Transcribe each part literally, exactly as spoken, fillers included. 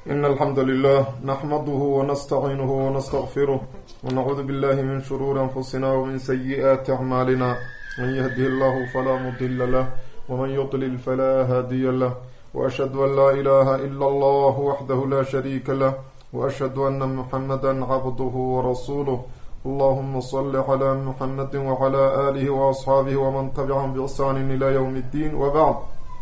إن الحمد لله نحمده ونستعينه ونستغفره ونعوذ بالله من شرور أنفسنا ومن سيئات أعمالنا. من يهده الله فلا مضل له ومن يضلل فلا هادي له، وأشهد أن لا إله إلا الله وحده لا شريك له، وأشهد أن محمدا عبده ورسوله. اللهم صل على محمد وعلى آله وأصحابه ومن تبعهم بإحسان إلى يوم الدين، وبعد.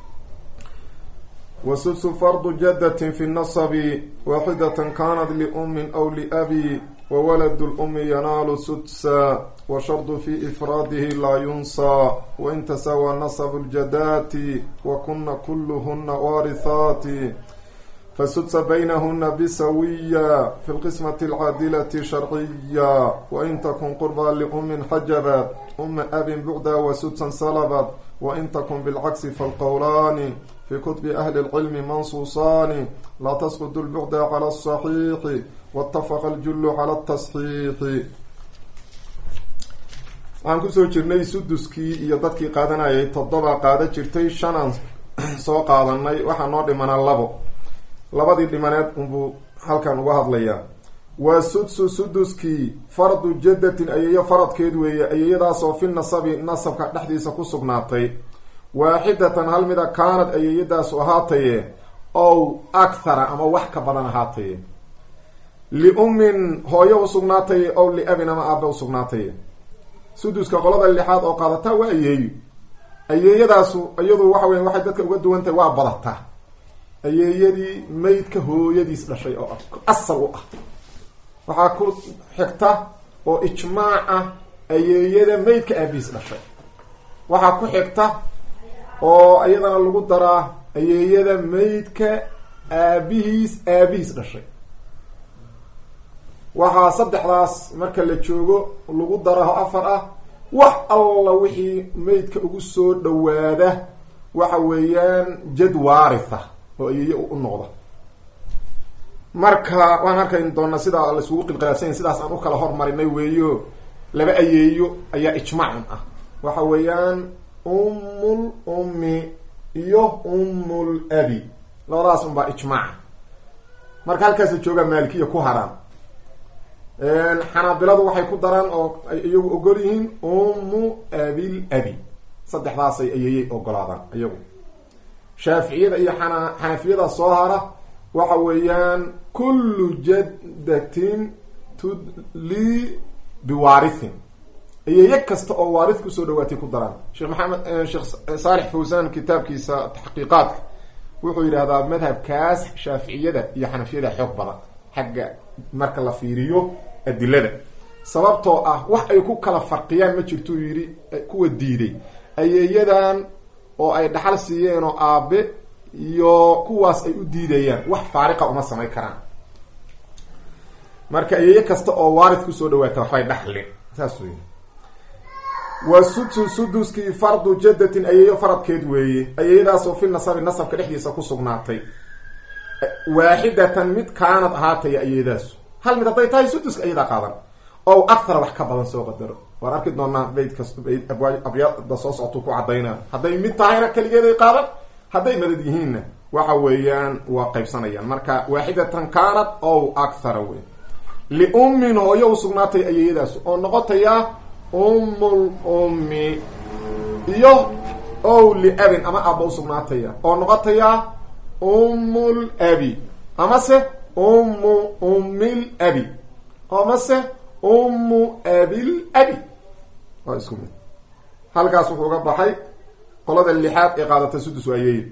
وسدس فرض جدة في النصب واحدة كانت لأم أو لأبي، وولد الأم ينال سدسا، وشرط في إفراده لا ينصى، وإن تساوى نصب الجدات وكن كلهن وارثات، فالسدس بينهن بسوية في القسمة العادلة شرعية، وإن تكن قربا لأم حجبت أم أب بعدا وسدسا سلبت، وإن تكن بالعكس فالقولان في كتب أهل العلم منصوصان، لا تسقط البعد على الصحيح واتفق الجل على التصحيح. aan kusoo jirnay suduskii iyo dadkii qaadanayay toddoba qaada jirtay shanaan soo qaadanay, waxaa noo dhimana labo labadii dhimaneed unbuu halkan uga hadlayaa. waa sudsu suduskii fardu jadatin ayeeyo faradkeed weeye, ayeeyadaasoo fi nasabi nasabka dhexdiisa ku sugnaatay, waaxidatan hal mida kaanad ayeeyadaasu ahaataye ow akthara ama wax ka badan ahaataye, liummin hooyo usugnaataye ow liabin ama aabe usugnaataye. suduska qolada lixaad oo qaadataa waa ayeeyo. ayeeyadaasu iyadu waxa weya waxay dadka uga duwantahay, waa badataa ayeeyadii maydka hooyadiis dhashay oo asal u ah. waxaa ku xigta oo ijmaac ah ayeeyada maydka aabihiis dhashay. waxaa ku xigta oo iyadana lagu daraa ayeeyada maydka aabihiis aabihiis dhashay. waxaa saddexdaas marka la joogo lagu daraho afar ah wax alla wixii maydka ugu soo dhawaada waxa weeyaan jad waaritha oo ayeeye u noqda. marka waan arkayn doonaa sidaa la isugu qilqilaabsanya, sidaas aan u kala hormarinay weeyo. laba ayeeyo ayaa ijmaacan ah, waxa weeyaan ummul ummi iyo ummul abi, labadaas unbaa ijmaaca. marka halkaas jooga maalikiya ku haraan. xanaabiladu waxay ku daraan oo ay iyagu ogol yihiin ummu abil abi, saddexdaasay ayeeyey ogolaadaan iyagu. shaaficiyada iyo xana xanafiyada soo hara waxa weeyaan kullu jaddatin tudli biwaarithin, ayeeye kasta oo waarith kusoo dhawaatay ku daraan. sheekh maxamed sheekh saalix fawsaan kitaabkiisa taxqiiqaadka wuxuu yidhahdaa madhabkaas shaaficiyada iyo xanafiyada xoog badan xagga marka la fiiriyo adilada, sababtoo ah wax ay ku kala farqiyaan ma jirtuu yidhi kuwa diiday ayeeyadan oo ay dhaxal siiyeen oo aabe iyo kuwaas ay u diidayaan wax faariqa uma samayn karaan. marka ayeeye kasta oo waarith kusoo dhawaata waxbay dhaxleen, saas wey. waa sudsu suduskii fardu jadatin ayeeyo faradkeed weeye, ayeeyadaasoo fi nasabi nasabka dhexdiisa ku sugnaatay, waaxidatan mid kaanad ahaataya ayeeyadaasu. hal mid hadday tahay suduska ayadaa qaadan, ow akthara wax ka badan soo qadaro. waan arki doonaa bayd kasta bayd abyaada soo socotuu ku cadaynaa. hadday mid tahayna keligeeday qaadan, hadday madad yihiinna waxa weeyaan waa qaybsanayaan. marka waaxidatan kaanad ow akthara wey. liummin hooyo u sugnaatay ayeeyadaasu oo noqotaya ummul ummi, iyo ow liabin ama aaba usugnaataya oo noqotaya ummul abi, amase ummu ummil abi, amase ummu abil abi. waa isku mid. halkaas wuxuu uga baxay qolada lixaad ee qaadata sudus ayeeye.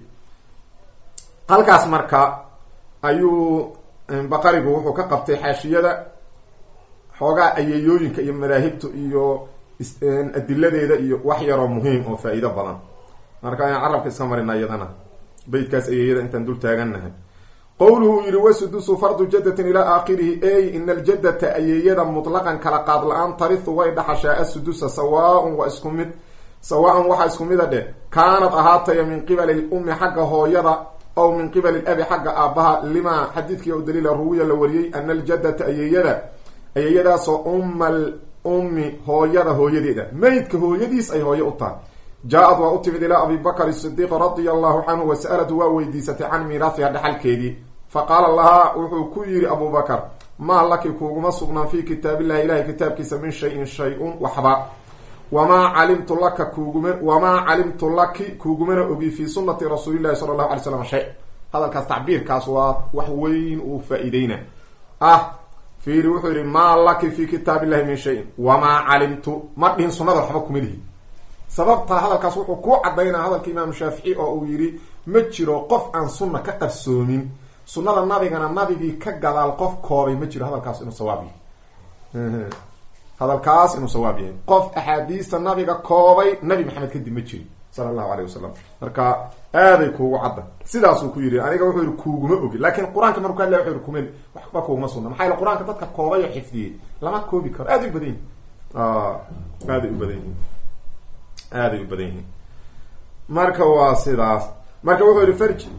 halkaas marka ayuu baqarigu wuxuu ka qabtay xaashiyada xoogaa ayeeyooyinka iyo madaahibtu iyo adiladeeda iyo wax yaroo muhiim oo faa-iido badan. marka ayaan carabka iska marina iyadana baydkaas ayeeyada intaan dul taagannahay. qowluhu uu yihi wasudusu fardu jadatin ilaa aakhirihi, ey ina aljadata ayeeyada mutlaqan kala qaad la-aan tarihu way dhaxashaa asudusa sawaaun waa isku mid, sawaan waxaa isku mida dheh kaanad ahaataya min qibali lummi xagga hooyada ow min qibali labi xagga aabbaha, limaa xadiidkii o daliila ruwiya la wariyey ana aljadata ayeeyada ayeeyadaasoo ummal ummi hooyada hooyadeeda maydka hooyadiis ay hooyo u tahay, jaa-ad waa u timid ilaa abi bakr sidiiq radia allahu canhu, wasa'alatu waa weydiisatay can miiraasiha dhaxalkeedii faqaala lahaa wuxuu ku yidhi abubakar maa laki kuuguma sugnaan fii kitaabillahi ilahay kitaabkiisa min shayin shay-un waxba wamaa calimtu laka kuuguma wamaa calimtu laki kuugumana ogi fii sunnati rasuulillahi sala allahu alay slam shay hadalkaas tacbiirkaas waa wax weyn uu faa-ideyna ah fiiri wuxuu yidhi maa laki fii kitaabillahi min shayin wamaa calimtu ma dhihin sunnada waxba kuma lihi sababtaa hadalkaas wuxuu ku cadaynaa hadalka imaamu shaafici oo uu yidhi ma jiro qof aan sunna ka qarsoomin sunnada nabigana nabigii ka gadaal qof koobay ma jiro hadalkaas inuu sawaab yahay hadalkaas inuu sawaab yahay qof axaadiista nabiga koobay nabi maxamed kadib ma jiri sala allahu alayh wasalam marka aaday kuugu cadda sidaasuu ku yidhi aniga wuxuu yihi kuuguma ogi laakiin qur-aanka markuu ka hadlaya wuxuu yihi kumen waxba kuuguma sunna maxaa yele qur-aanka dadka koobay oo xifdiyey lama koobi karo aaday u badan yihin aaday u badan yihin aaday u badan yihiin marka waa sidaas marka wuxuu yihi farji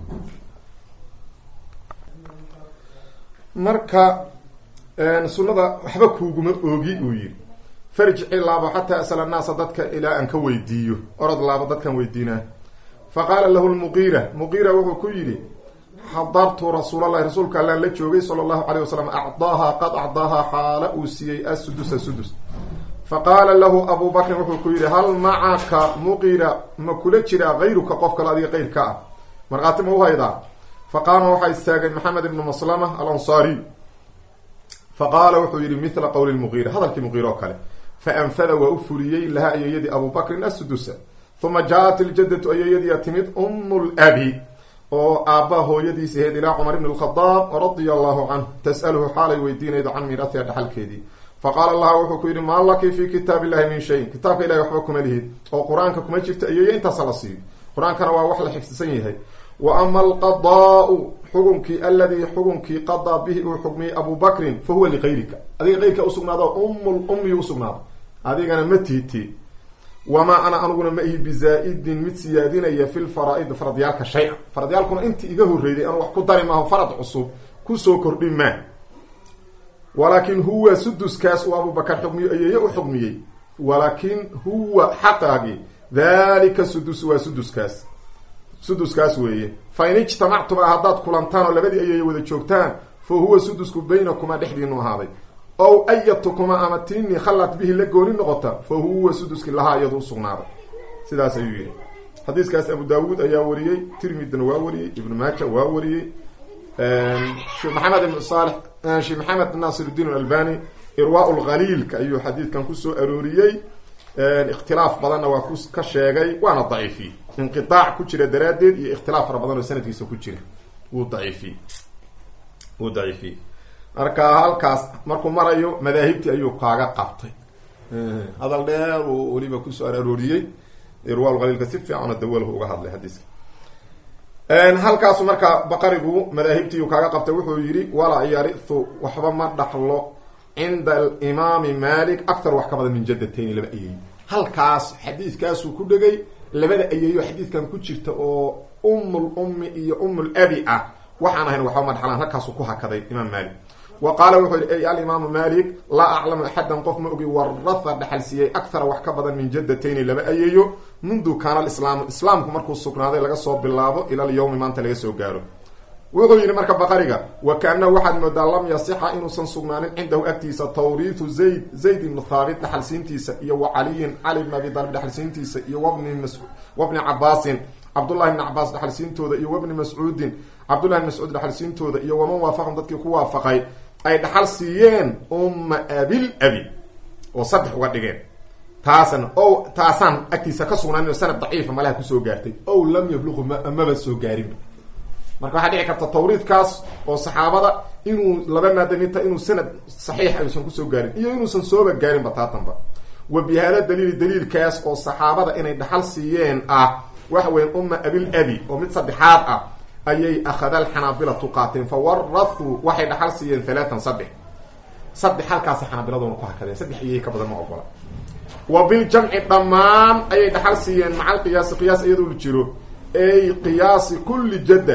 marka sunnada waxba kuuguma oogi uu yihi farjici laabo xataa asala annaasa dadka ilaa aan ka weydiiyo orod laabo dadkaan weydiinaa faqaala lahu lmuqiira muqiira wuxuu ku yidhi xadartu rasuulallahi rasuulka allaan la joogay sala allahu calayh wasalam acdaaha qad acdaaha xaala uu siiyey assudusa sudus faqaala lahu abu bakrin wuxuu ku yidhi hal macaka muqiira ma kula jiraa kayruka qof kale adiga qeyrka ah markhaati ma u haydaa faqaama waxaa istaagay maxamed ibnu maslama alansaariy faqaala wuxuu yidhi mithla qowli lmuqiira hadalkii muqiira oo kale faanfada waa u fuliyey lahaa ayeeyadii abu bakrin assudusa uma jaa-at iljadatu ayeeyadiia timid umu labi oo aabbaha hooyadiis ahayd ilaa cumar ibn lkhadaab radia allahu canhu tas'aluhu xaalay weydiinaydo can miiratiha dhaxalkeedii faqaala laha wuxuu ku yidhi maa laki fii kitaab illahi min shayin kitaabka ilahi waxba kuma lihid oo qur-aanka kuma jirta ayeeya intaasa la siiyo qur-aankana waa wax la xifdisan yahay wa ama alqadaau xukunkii aladii xukunkii qadaa bihi uu xukmiyey abu bakrin fa huwa liqayrika adiga qeyrka usugnaado ummul ummi usugnaado adigana ma tiiti wamaa ana aniguna ma ihi bizaa-idin mid siyaadinaya fi lfaraa-id faradyaalka shay-a faradyaalkuna intii iga horreeyday anu wax ku dari maaho farad cusub kusoo kordhin maa walaakin huwa suduskaas uu abubakar xukmiyo ayeeye u xukmiyey walaakin huwa xaqaagi dhalika sudus waa suduskaas suduskaas weeye fa in ijtamactuma haddaad kulantaan oo labadii ayeeye wada joogtaan fa huwa sudusku baynakumaa dhexdiinu ahaaday ow ayatukumaa ama tiinii khalad bihi la gooni noqota fa huwa suduski lahaa iyadu usugnaaday sidaas ayuu yihi xadiiskaas abu daawuud ayaa wariyey tirmidina waa wariyey ibnu maaja waa wariyey sheekh maxamed ibn saalix sheekh maxamed naasirudiin alalbani irwaa lkhaliilka ayuu xadiidkan kusoo arooriyey ikhtilaaf badanna waa ku ka sheegay waana daciifiyey inqitaac ku jira daraaddeed iyo ikhtilaaf fara badan oo sanadkiisa ku jira wuu daciifiyey wuu daciifiyey marka halkaas markuu marayo madaahibtii ayuu kaaga qabtay hadal dheer uu weliba kusoo arooriyey irwaa lkhaliilka si fiicana dawalahu uga hadlay xadiiska halkaasu marka baqarigu madaahibtii uu kaaga qabtay wuxuu yidhi walaa yarihu waxba ma dhaxlo cinda alimaami malik aktar wax ka badan min jaddatayni laba ayeeyo halkaas xadiiskaasuu ku dhegay labada ayeeyo xadiidkan ku jirta oo umul ummi iyo umul abi ah waxaan ahayn waxba ma dhaxlaan halkaasuu ku hakaday imaam malik wa qaala wuxuu yihi ay alimaamu malik laa aclamu axadan qof ma ogi waratha dhaxal siiyey akthara wax ka badan min jaddatayni laba ayeeyo mundu kaana alislaamu islaamku markuu sugnaaday laga soo bilaabo ila alyawmi maanta laga soo gaaro wuxuu yidhi marka baqariga wa kaanahu waxaad moodaa lam yasixa inuusan sugnaanin cindahu agtiisa tawriithu zayd zayd ibnu thaabit dhaxalsiintiisa iyo wa caliyin cali bn abi taalib dhaxalsiintiisa iyo wabni mas wabni cabaasin cabdullahi bni cabaas dhaxalsiintooda iyo wabni mascuudin cabdullahi bn mascuud dhaxalsiintooda iyo waman waafaqan dadkii ku waafaqay ay dhaxal siiyeen umma abil abi oo saddex uga dhigeen taasan o taasaan agtiisa ka sugnaanin oo sanad daciifa malaha kusoo gaartay ow lam yabluqu ma amaba soo gaarin marka waxaa dhici karta tawriidkaas oo saxaabada inuu laba maadaminta inuu sanad saxiix ayuusan kusoo gaarin iyo inuusan sooba gaarinba taatanba wa bi hada daliili daliilkaas oo saxaabada inay dhaxal siiyeen ah waxa weyan umma abil abi oo mid saddexaad ah ayay akhada alxanaabilatu qaateen fa warathuu waxay dhaxal siiyeen halaatan saddex saddex halkaasa xanaabiladoona ku hakadeen saddex iyay ka badan ma ogola wa biljamci dhammaan ayay dhaxal siiyeen maca alqiyaasi qiyaas iyadoo la jiro ay qiyaasi kulli jadda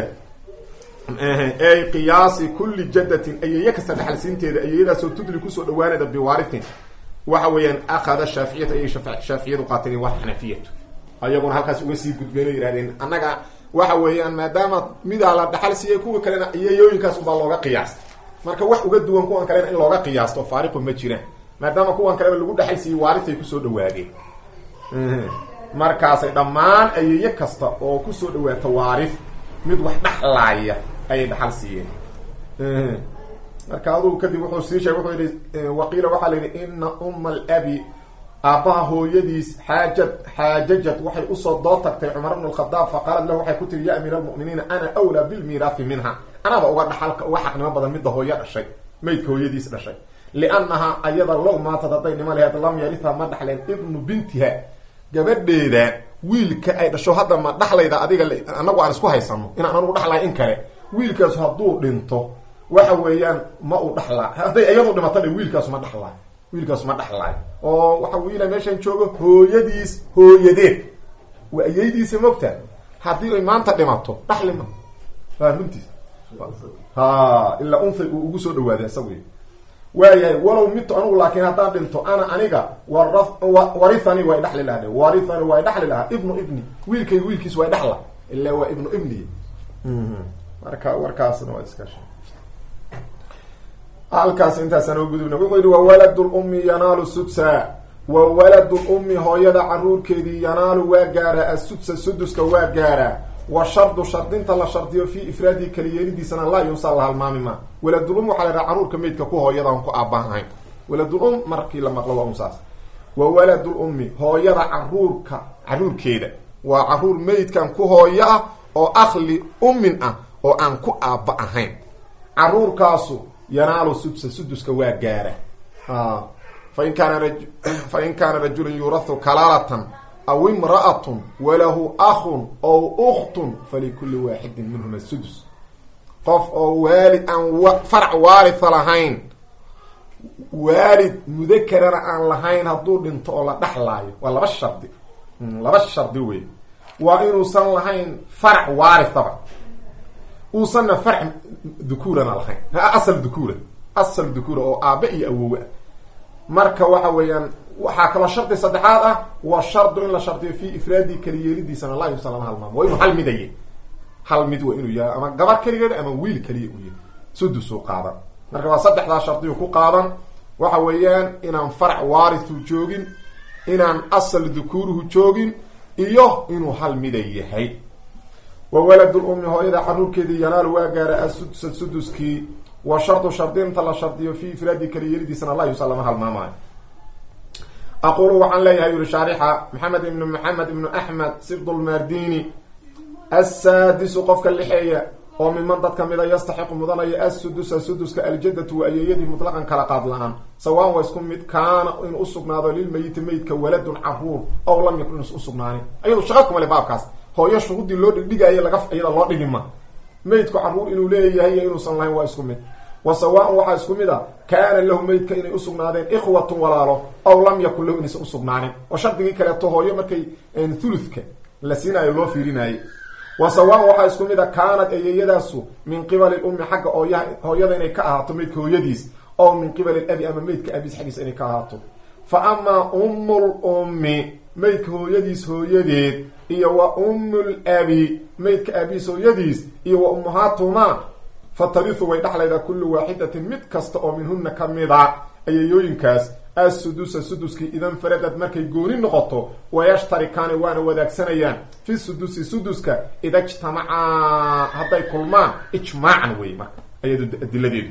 ay qiyaasi kulli jaddatin ayeeye kasta dhaxalsiinteeda ayeeyadaasoo tudli kusoo dhawaanayda biwaaritin waxa weeyaan akhada shaaficiyata ayay shaaficiyadu qaateen waa xanafiyatu ayaguna halkaas uga sii gudbeen oo yidhahdeen annaga waxa weeyaan maadaama midaa la dhaxal siiyey kuwa kalena iyayooyinkaas ubaa looga qiyaastay marka wax uga duwan kuwan kalena in looga qiyaasto faariqu ma jiraan maadaama kuwan kaleba lagu dhaxal siiyey waaritay kusoo dhawaadeen markaasay dhammaan ayeeye kasta oo kusoo dhawaata waarif mid wax dhaxlaaya ayay dhaxal siiyeen marka aduu kadib wuxuu sii sheegay wuxuu yidhi waqiila waxaa la yidhi ina umma alabi aabbaha hooyadiis xaajad xaajajad waxay usoo doo tagtay cumar bn alkhadaab faqaalat lahu waxay ku tiri ya amiira almu'miniina ana awlaa bilmiiraafi minha anaaba uga dhaxalka uga xaqnimo badan midda hooyo dhashay maydka hooyadiis dhashay liannahaa ayada low maantad hadday nimo laheed lam yaritha ma dhaxleen ibnu bintiha gabadheeda wiilka ay dhasho hadda ma dhaxlayda adiga anagu aan isku haysano inaan anugu dhaxlay in kale wiilkaas hadduu dhinto waxa weeyaan ma uu dhaxlaa hadday iyadu dhimato dhe wiilkaas ma dhaxlaa wiilkaas ma dhaxlaayo oo waxa wiila meeshan joogo hooyadiis hooyadeed waa ayaydiisa mogta haddii ay maanta dhimato dhaxlima waa runtiis ha ilaa unfay uu ugu soo dhawaada isagu waayahay walow midto anugu laakiin haddaan dhinto ana aniga warithani way dhaxli lahaa warithani way dhaxli lahaa ibnu ibni wiilkay wiilkiis way dhaxla ilaa waa ibnu ibni marka warkaasna waa iska shay halkaas intaasaan oo gudubna wuxuu yidhi wa waladu lummi yanaalu sudsa wa waladu lummi hooyada caruurkeedii yanaalu waa gaaraa assudsa suduska waa gaaraa wa shardu shardinta la shardiyo fii ifraadihi kaliyeelidiisana laa yunsaa la halmaami ma waladulum waxaa la yidhaha carruurka meydka ku hooyadaan ku aabbahan ahayn waladulum markii la maqlo waa unsaas wa waladulummi hooyada caruurka caruurkeeda waa caruur meydkan ku hooyo ah oo akhli ummin ah oo aan ku aabba ahayn caruurkaasu yanaalu sudsa suduska waa gaara fain kaana raj fain kaana rajulun yurathu kalaalatan aw imra'atun walahu akhun aw ukhtun falikulli waaxidin minhuma sudus qof oo waalid aan farac waaritha lahayn waalid mudakarana aan lahayn hadduu dhinto oo la dhaxlaayo waa laba shardi laba shardi wey waa inuusan lahayn farac waarithaba uusanna farc dukuurana lahayn asal dukuura asal dukuura oo aabe iyo awowe ah marka waxa weeyaan waxaa kaloo shardi saddexaad ah waa shardu in la shardiyo fii ifraadi kaliyeelidiisana laa yuusan lama halmaamo waa inuu hal midaye hal mid waa inuu yahay ama gabar keligeeda ama wiil keliya u yahay sudusuu qaadan marka waa saddexdaa shardiyu ku qaadan waxa weeyaan inaan farac waarithu joogin inaan asal dukuuruhu joogin iyo inuu hal mida yahay wa waladu lummi hooyada caruurkeedii yanaalu waa gaara asudsa suduskii wa shardu shardinta la shardiyo fii ifraadi kaliyeelidiisana laa yuusan lama halmaamaayo aqulu waxaan leeyahay yuri shaarixa maxamed ibnu maxamed ibnu axmed sibdulmardini assaadisu qofka lixeeya oo miman dad kamida yastaxiqu mudanaya assudusa suduska aljadatu wa ayeeyadii mutlaqan kala qaad la-aan sawaan waa isku mid kaana inuu usugnaado lilmayiti meydka waladun caruur ow lam yakun inuusan usugnaanin ayadu shaqa kumale baabkaas hooyo shuruudii loo dhigdhigaayo laga iyada loo dhigima meydku caruur inuu leeyahay iyo inuusan lahayn waa isku mid wa sawaan waxaa isku mid a kaana lahu meydka inay usugnaadeen ikhwatun walaalo aw lam yakun lahu inaysan usugnaanin oo shardigii kaleeto hooyo markay thuluthka la siinaayo loo fiirinaayey wa sawaan waxaa isku mid a kaanad ayeeyadaasu min qibali lummi xagga ooya hooyada inay ka ahaato meydka hooyadiis oo min qibali labi ama meydka abiis xaggiisa inay ka ahaato fa amaa ummul ummi meydka hooyadiis hooyadeed iyo wa ummul abi meydka abiis hooyadiis iyo wa ummahaatumaa fatarihu way dhaxlaydaa kullu waaxidatin mid kasta oo minhuna ka mida ayeeyooyinkaas assudusa suduskii idan faradad markay gooni noqoto wayashtarikaani waana wadaagsanayaan fi sudusi suduska ida ijtamacaa hadday kulmaan ijmaacan wey marka ayadu adiladeedu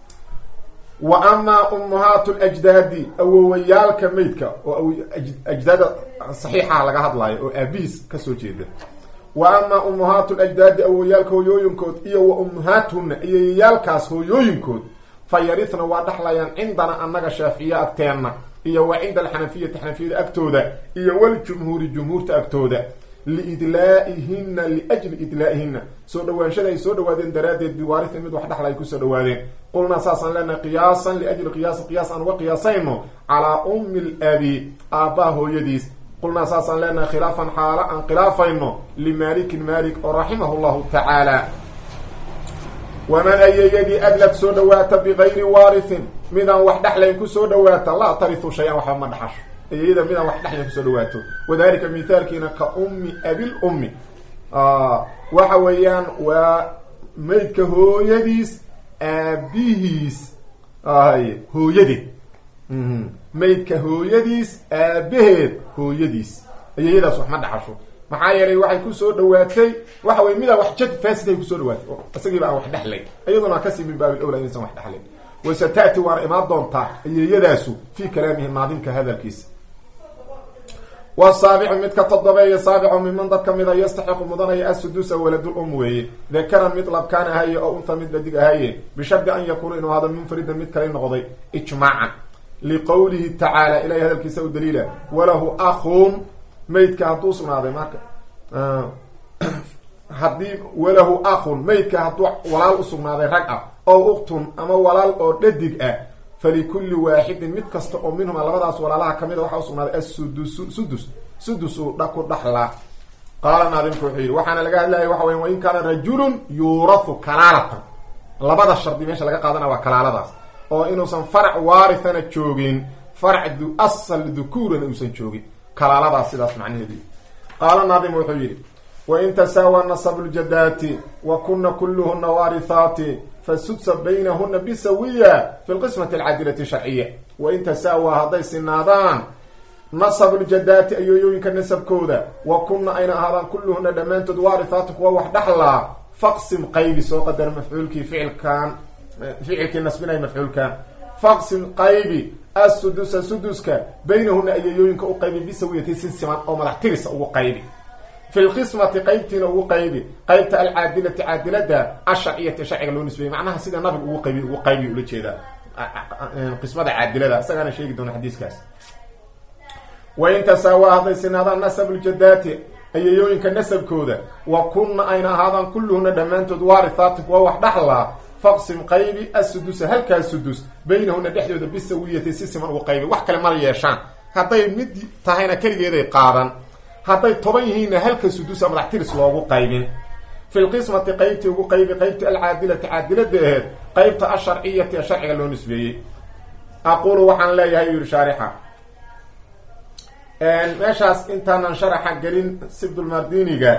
wa amaa ummahaatu ljdaadi awowayaalka meydka oo ajdaada saxiixaha laga hadlaayo oo aabihiis kasoo jeeda wa amaa ummahaatu ljdaadi awowyaalka hooyooyinkood iyo wa ummahaatuhuna ayeeyaalkaas hooyooyinkood fa yarithna waa dhaxlayaan cindana annaga shaaficiye agteenna iyo wa cinda alxanafiyati xanafiyada agtooda iyo waljumhuuri jumhuurta agtooda liidlaa'ihina liajli idlaa'ihina soo dhawaanshada ay soo dhawaadeen daraaddeed biwaaritin mid wax dhaxla ay kusoo dhawaadeen qulnaa saasaan leenahay qiyaasan liajli qiyaasi qiyaas aan uga qiyaasayno calaa ummi labi aabbaha hooyadiis qulnaa saasaan leenahay khilaafan xaala aan khilaafayno limaalikin maalik oo raximahu llahu tacaala waman ayeeyadii adlad soo dhawaata bigayri waarithin midaan wax dhexlayn kusoo dhawaata laa tarihu shay-an waxba ma dhaxasho ayeeyada midaan wax dhexlayn kusoo dhawaato wadalika mithaalkiina ka ummi abil ummi waxa weeyaan waa maydka hooyadiis aabihiis ay hooyadeed maydka hooyadiis aabaheed hooyadiis ayayadaas wax ma dhaxasho maxaa yeelay waxay kusoo dhawaatay waxa way mida wax jad faasid ay kusoo dhawaatay asagiiba aan wax dhaxlay iyaduna ka sii min baabil awla insan wax dhaxlay wasataati waana imaan doontaa ayayadaasu fi kalaamihi naadimka hadalkiisa والسابع متك تضبي سابع ممن ضد كميدا يستحق مدنيا السدوس ولد الام وي ذكر مطلب كان هي او انثى مد دغ هي بشرط ان يكون انه هذا منفرد مد كلي نقضي اجماعا لقوله تعالى الى هذا الكيس دليلا وله اخ ميت كهدو سناده مارك اه حديق وله اخ ميت كهدو ولال سناده رقع او اخت اما ولال او ددق اه فلكل واحد مد كست او منهم لبداس ولالها كميد waxa usugnaad as-sudus sudus sudus dhaqo dhaxla qala naadin fuuxir waxana laga hadlayo waxa weyn in kana rajulun yurathu kalalatan labada shardi meesha laga qaadana waa kalaladaas oo inuusan farac waarithana joogin farac du asal dhukuran uusan joogin kalaladaas sidaas macnaheedu qala naadin fuuxir wa in tasawa nasab al-jaddati wa kunna kulluhunna warithati فالسدس بينهن بسوية في القسمة العادلة الشرعية وإن تساوى هذي السنادان نصب الجدات أيوين كالنسب كودا وكنا أين هذا كلهن دمان تدوارثاتك ووحد أحلى فاقسم قيب سوق قدر مفعول كي فعل كان فعل كي نسبنا مفعول كان فاقسم قيب السدس سدسك بينهن أيوين كأقيب بسوية سنسمان أو ملحترس أو قيب في القسمة قيبتنا وقيبي قيبت العادلة عادلة الشرعية شرعية لو نسبة معناها سيدا نبي وقيبي وقيبي ولا شيء ذا قسمة عادلة سأنا شيء دون حديث كاس وإن تساوى هذا السن هذا النسب الجدات أي يوم كالنسب كودا وكنا أين هذا كلهن دمان تدوارثاتك ووحد أحلى فاقسم قيبي السدس هل كالسدس بينهن دحيو بالسوية سيسما وقيبي وحكا لما يشان حتى يمد تهينا كلي يدي قادا حتى طبيعين هلك سدوس مدحترس لوغو قيبين في القسمة قيبتي وقيبي قيبتي العادلة عادلة دهد قيبتي الشرعية الشرعية لو نسبيه أقول وحن لا يهير شارحة ماشاس انتانا شرحة قلين سبد المرديني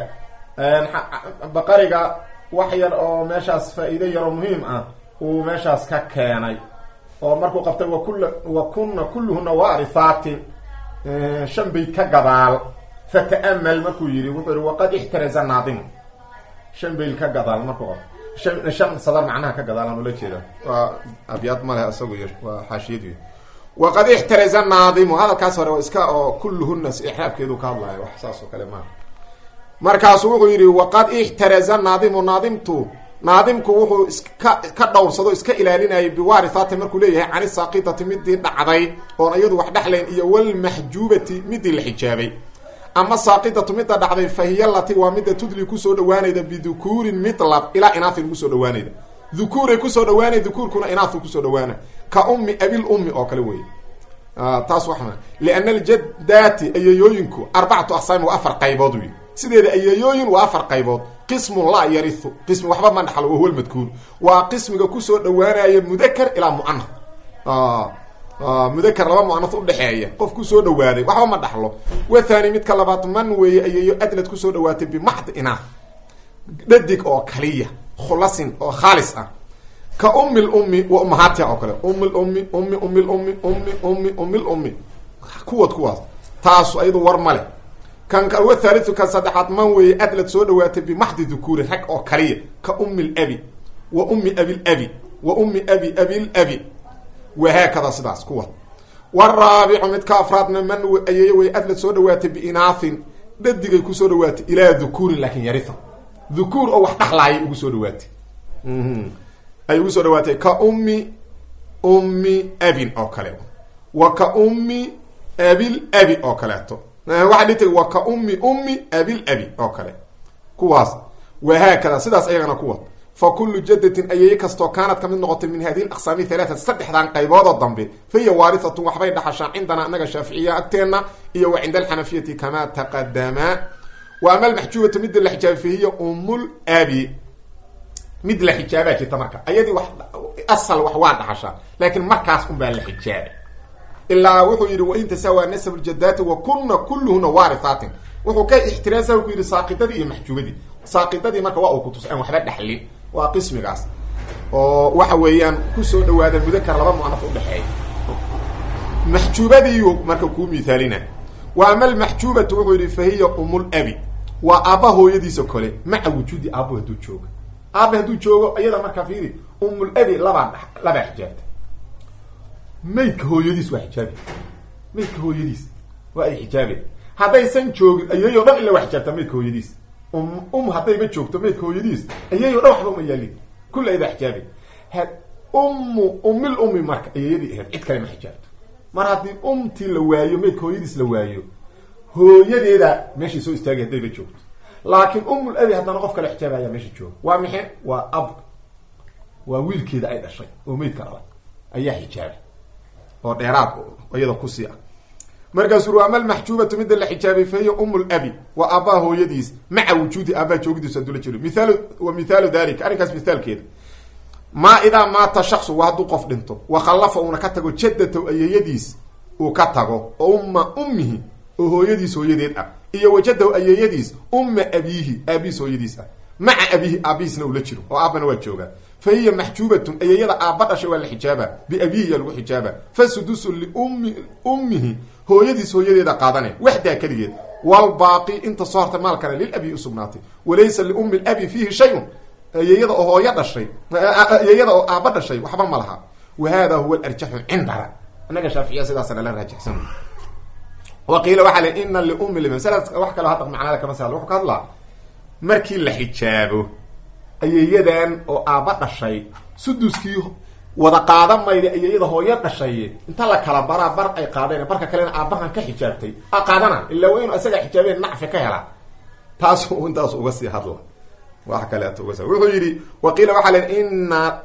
بقارقة وحير او ماشاس فائدة يرو مهم وماشاس كاكياني ومركو قبتي وكل وكنا كلهن وارثات شنبي كقبال فتأمل مكو يري وقد احترز الناظم شنبيل كقضال مكو شن شن صدر معناها كقضال ولا كذا وابيض مالها اسوي وحاشيدي وقد احترز الناظم وهذا كاسر واسكا كلهن احراب كيدو كالله واحساس وكلمات markaas wuxuu yiri waqad ihtaraza naadimu naadimtu naadimku wuxuu iska ka dhowrsado iska ilaalinay biwaarifaati markuu leeyahay ani saaqidati midii dhacday oo ayadu wax dhaxleen iyo wal mahjubati midii la xijaabay ama saaqidatu midda dhacday fahiyallati wa midda tudli ku soo dhawaanayda bidukurin mitlab ila inaatin ku soo dhawaanayda dhukure ku soo dhawaanay dhukurkuna inaatu ku soo dhawaana ka ummi abil ummi oo kale weey ah taas waxna liana aljaddati ayayooyinku arba'atu aqsam wa afar qaybood weey sideeda ayayooyin waa afar qaybood qismu la yarithu qismu waxba ma dhaxlo waa madkuur waa qismiga ku soo dhawaanaya mudakkar ila muannath ah ah mudakkar laba muannath u dhaxeeya qof ku soo dhawaaday waxba ma dhaxlo wa thani mid kala baad man weey ayayo adlad ku soo dhawaatay bi mahd ina dadig oo kaliya khulasin oo khalis ah ka ummi al-ummi wa ummahatiha oo kale ummi al-ummi ummi ummi al-ummi ummi ummi ummi al-ummi kuwad kuwaas taas ayadu war male كان كالو الثالث كان صدحات من وي أدلت سودة واتي بمحض ذكور حق أو كريه كأم الأبي وأم أبي الأبي وأم أبي أبي الأبي وهكذا صداس كوة والرابع متكافراتنا من وي أدلت سودة واتي بإناث ضد يكون سودة واتي إلى ذكور لكن يرثه ذكور أو وحتحلعي يكون سودة واتي أي سودة واتي كأم أم أبي أو كلام وكأم أبي الأبي أو كلاته waxay waa ka ummi ummi abil abi oo kale kuwaas وهكذا sidaas ayagana kuwa fa kullu jaddatin ayay kasto kaanad kamid noqotay min hadii aqsaami thalathah sadexdan qaybood dambe fiya waarithatu waxbay dhaxashaan indana anaga shaafiiciya agteena iyo wa inda al-hanafiyati kama taqaddama wa amal mahjubatu mid la hijab fihiya ummul abi mid la hijabati tamarka ayadi wax asal wax waa dhaxashaa laakiin markaas un baa la hijabay إلا وحو يري وإن تساوى نسب الجدات وكنا كلهن وارثات wuxuu ka ixtiraasa ku yiri saaqidadii iyo maxjuubadii saaqidadii marka waa uu ku tusay aan waxba dhaxlin waa qismigaas oo waxa weeyaan ku soo dhawaada mudakar laba mu'anaf u dhaxeey maxjuubadii marka ku miithaalina wa amal maxjuubatu wuxuu yiri fahiya umul abi wa aba hooyadiisa kale maca wujudi abo haduu joogo aba haduu joogo ayada marka fiiri umul abi laba laba xijaabta meydka hooyadiis waa xijaabi meydka hooyadiis waa ay xijaabi haddaysan joogin ayayo dhan ila wax xijaabta meydka hooyadiis um um hadday ma joogto meydka hooyadiis ayayo dhan waxba ma yaalin kullu ida xijaabi had ummu umil ummi marka ayadii ahayd cid kale ma xijaabto mar haddii umtii la waayo meydka hooyadiis la waayo hooyadeeda meeshii soo istaagay hadday ba joogto laakiin umul abi haddana qof kale xijaabaya meesha jooga waa maxay waa ab waa wiilkeeda ay dhashay oo meydka dhalay ayaa xijaabay oo dheeraad iyada ku sii ah markaas uu amal maxjuubatu mid la xijaabay fahiya umul abi wa aba hooyadiis maca wujudi aba joogdiisa dula jiro misaal wa misaal dalika arikaas misaalkeeda ma ida maata shakhs wa hadu qof dhinto wa khallafa una ka tago jaddatu ayayadiis uu ka tago umma ummihi oo hooyadiis hooyadeed ah iyo wajadahu ayayadiis umma abihi abiis hooyadiis ah maca abihi abiisna ula jiro oo abana waa jooga fahiya maxjuubatun ayayada aaba dhashay waa la xijaaba bi abihi lagu xijaaba fasudusu li ummi ummihi hooyadiis hooyadeeda qaadane waxda kaliyeed wal baaqi inta soorta maal kale lil abi usubnaati walaysa li ummi al abi fihi shay'un ayayada oo hooya dhashay ayayada oo aaba dhashay waxba ma laha wa hada huwa al arjahu indara anaga shafiiya sidaas la raajixsan وقيل وحل إن لأم المسألة وحكى لها طق معنا لك مسألة وحكى الله مركي اللي حجابه أي يدان أو آبات الشيء سدس كيه وذا قادم ما يدي أي يده هو يد الشيء انت لك على برا برا أي قادين بركة كلنا آباها كحجابتي أقادنا إلا وين أسجع حجابين نعف كهلا تاسو وانت أسو بس يحضر وحكى لها توسع ويقولي وقيل وحل إن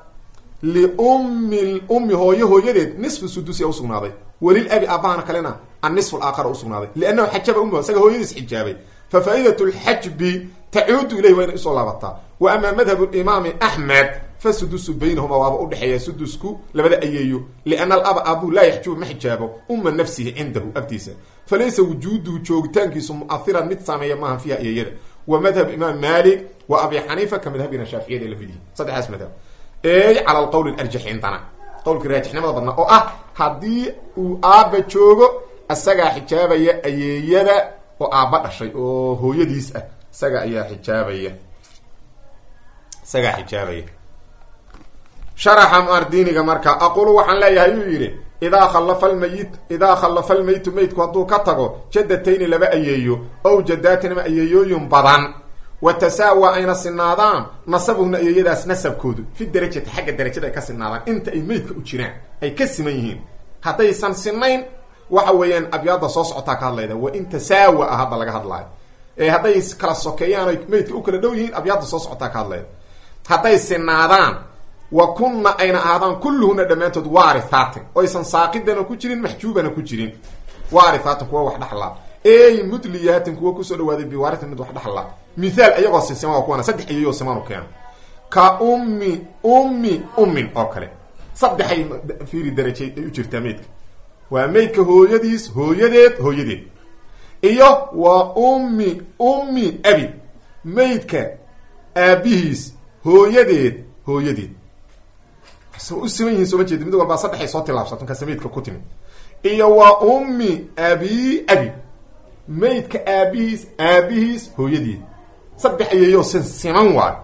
لأم الأم هو يهو يدد نصف السدس يوصل ناضي وللأبي أبانا كلنا النصف الآخر أوصل هذا لأنه حجب أمه سجى هو يدس حجابي ففائدة الحجب تعود إليه وين إصول الله. وأما مذهب الإمام أحمد فالسدس بينهما وأبو أضحية سدسكو لبدأ أييه لأن الأب أبو لا يحجب محجابه أم نفسه عنده أبتيسا فليس وجوده جوجتان كيس مؤثرا متسامية معها فيها أييه. ومذهب إمام مالك وأبي حنيفة كمذهبنا الشافعي اللي فيه صدق اسم مذهب إيه على القول الأرجح عندنا قول كراجح نما ضمنا أو أه هدي وأب جوجو asaga xijaabaya ayayada oo aaba dhashay oo hooyadiis ah asaga ayaa xijaabaya asaga xijaabaya sharaxa mardiniga marka aqulu waxaan leeyahay uu yiri ida khallafa almayit ida khallafa almayit mayit ku ka tago jaddatayn laba ayeeyo oo jaddatin ma ayeeyoyun badan wa tasaawa ayna sinaadaan nasabuhna ayayadaas nasabkoodu fi darajada xagga darajada ay ka sinaadaan inta ay mayidka u jiraan ay ka siman yihiin haday san sinayn waxa weeyaan abyaada soo socota ka hadlayda wa inta saawa hada laga hadlaayo ee haday kala sokeeyaan ay meedka u kala dhow yihiin abyaada soo socota ka hadlayda haday sinaadaan wa kunna ayna aadan kulluhuna dhamaantood waarithatin oo aysan saaqidana ku jirin maxjuubana ku jirin waarithatin kuwa wax dhaxla ee mudliyatin kuwa ku soo dhawaaday bi waarithin mid wax dhaxla misaal ayagoo sisama kuwana saddex ayayo simaan keen ka ummi ummi ummin oo kale saddex ay fiiri darajay u jirtaa meedka waa meydka hooyadiis hooyadeed hooyadeed iyo waa ummi ummi abi meydka aabihiis hooyadeed hooyadeed soo u siman soo jeedin mid walba saddex ay soo tilaabsato ka sameedka ku timi iyo waa ummi abi abi meydka aabihiis aabihiis hooyadeed saddex ayayo siman waa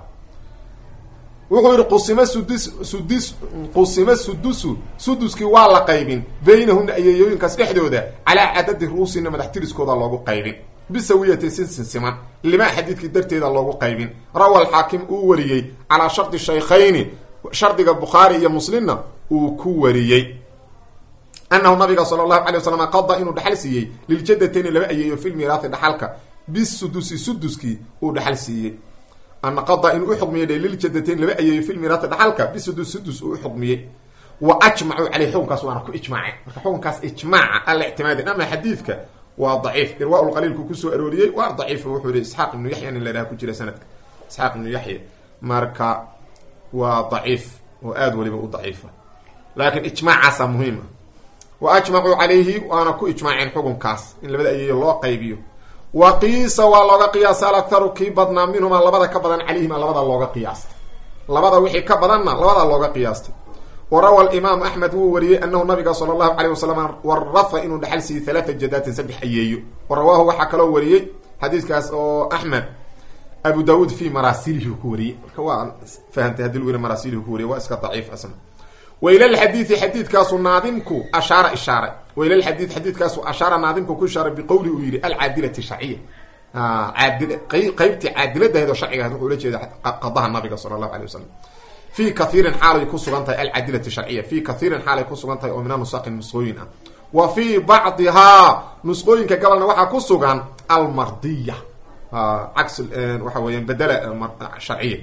wuxuu yiri qusima sudus sudus qusima sudusu suduski waa la qaybin baynahum ayayooyinkaas dhexdooda ala adad ruusina madaxtiriskooda loogu qaybin bisawiyati sinsiman lima xadiidkii darteeda loogu qaybin rawal hakim uu wariyay ala sharti shaykhayn shartiga bukhari iyo muslimna uu ku wariyay annahu nabiga sallallahu alayhi wasallam qada inuu dhaxal siiyay lil jaddatayn laba ayayo fil mirath dhaxalka bisudusi suduski uu dhaxal siiyay أن قضى إنه حكمي للجدتين لبقى أيه في الميراث الحلقة بسدس سدس وحكمي وأجمعوا عليه حكم كاس وأنا كو إجماعي حكم كاس إجماع الاعتماد إنما حديثك وضعيف إرواء القليل كوكسو أروريي وضعيف وحوري إسحاق بن يحيى اللي لها كجرى سنتك إسحاق بن يحيى ماركا وضعيف وآد ولي بقول ضعيفة لكن إجماع عصا مهمة وأجمعوا عليه وأنا كو إجماعين حكم كاس إن لبقى أيه الله قيبيه waqiisa waa looga qiyaasa alaktaru kii badnaa minhumaa labada ka badan calayhima labada looga qiyaastay labada wixii ka badanna labada looga qiyaastay warawa alimaam axmed wuu wariyey anahu nabiga sala allahu calayh wasalam warafa inuu dhaxal siiyey halaata jadaatin saddex ayeeyo warawaahu waxaa kaloo wariyey xadiiskaas oo axmed abu daawuud fi maraasilihi ku wariyey marka waa fahamtay hadii lagu yiri maraasilihi ku wariyey waa iska daciif asna wa ila alxadiidi xadiidkaasu naadimku ashaara ishaaray wa ila alxadiid xadiidkaasu ashaara naadimku ku ishaaray biqowli uu yidhi alcaadilati sharciya caadil qeybtii caadiladahdo sharciga wuxuu ula jeeda qadaha nabiga sala allahu alay wasalam fi kathiirin xaalay ku sugan tahay alcaadilati sharciya fi kathiirin xaalay ku sugan tahay oo min anusaqin nusqooyin ah wa fi bacdihaa nusqooyinka gabalna waxaa ku sugan almardiya caks waxa weeyaan bedela sharciya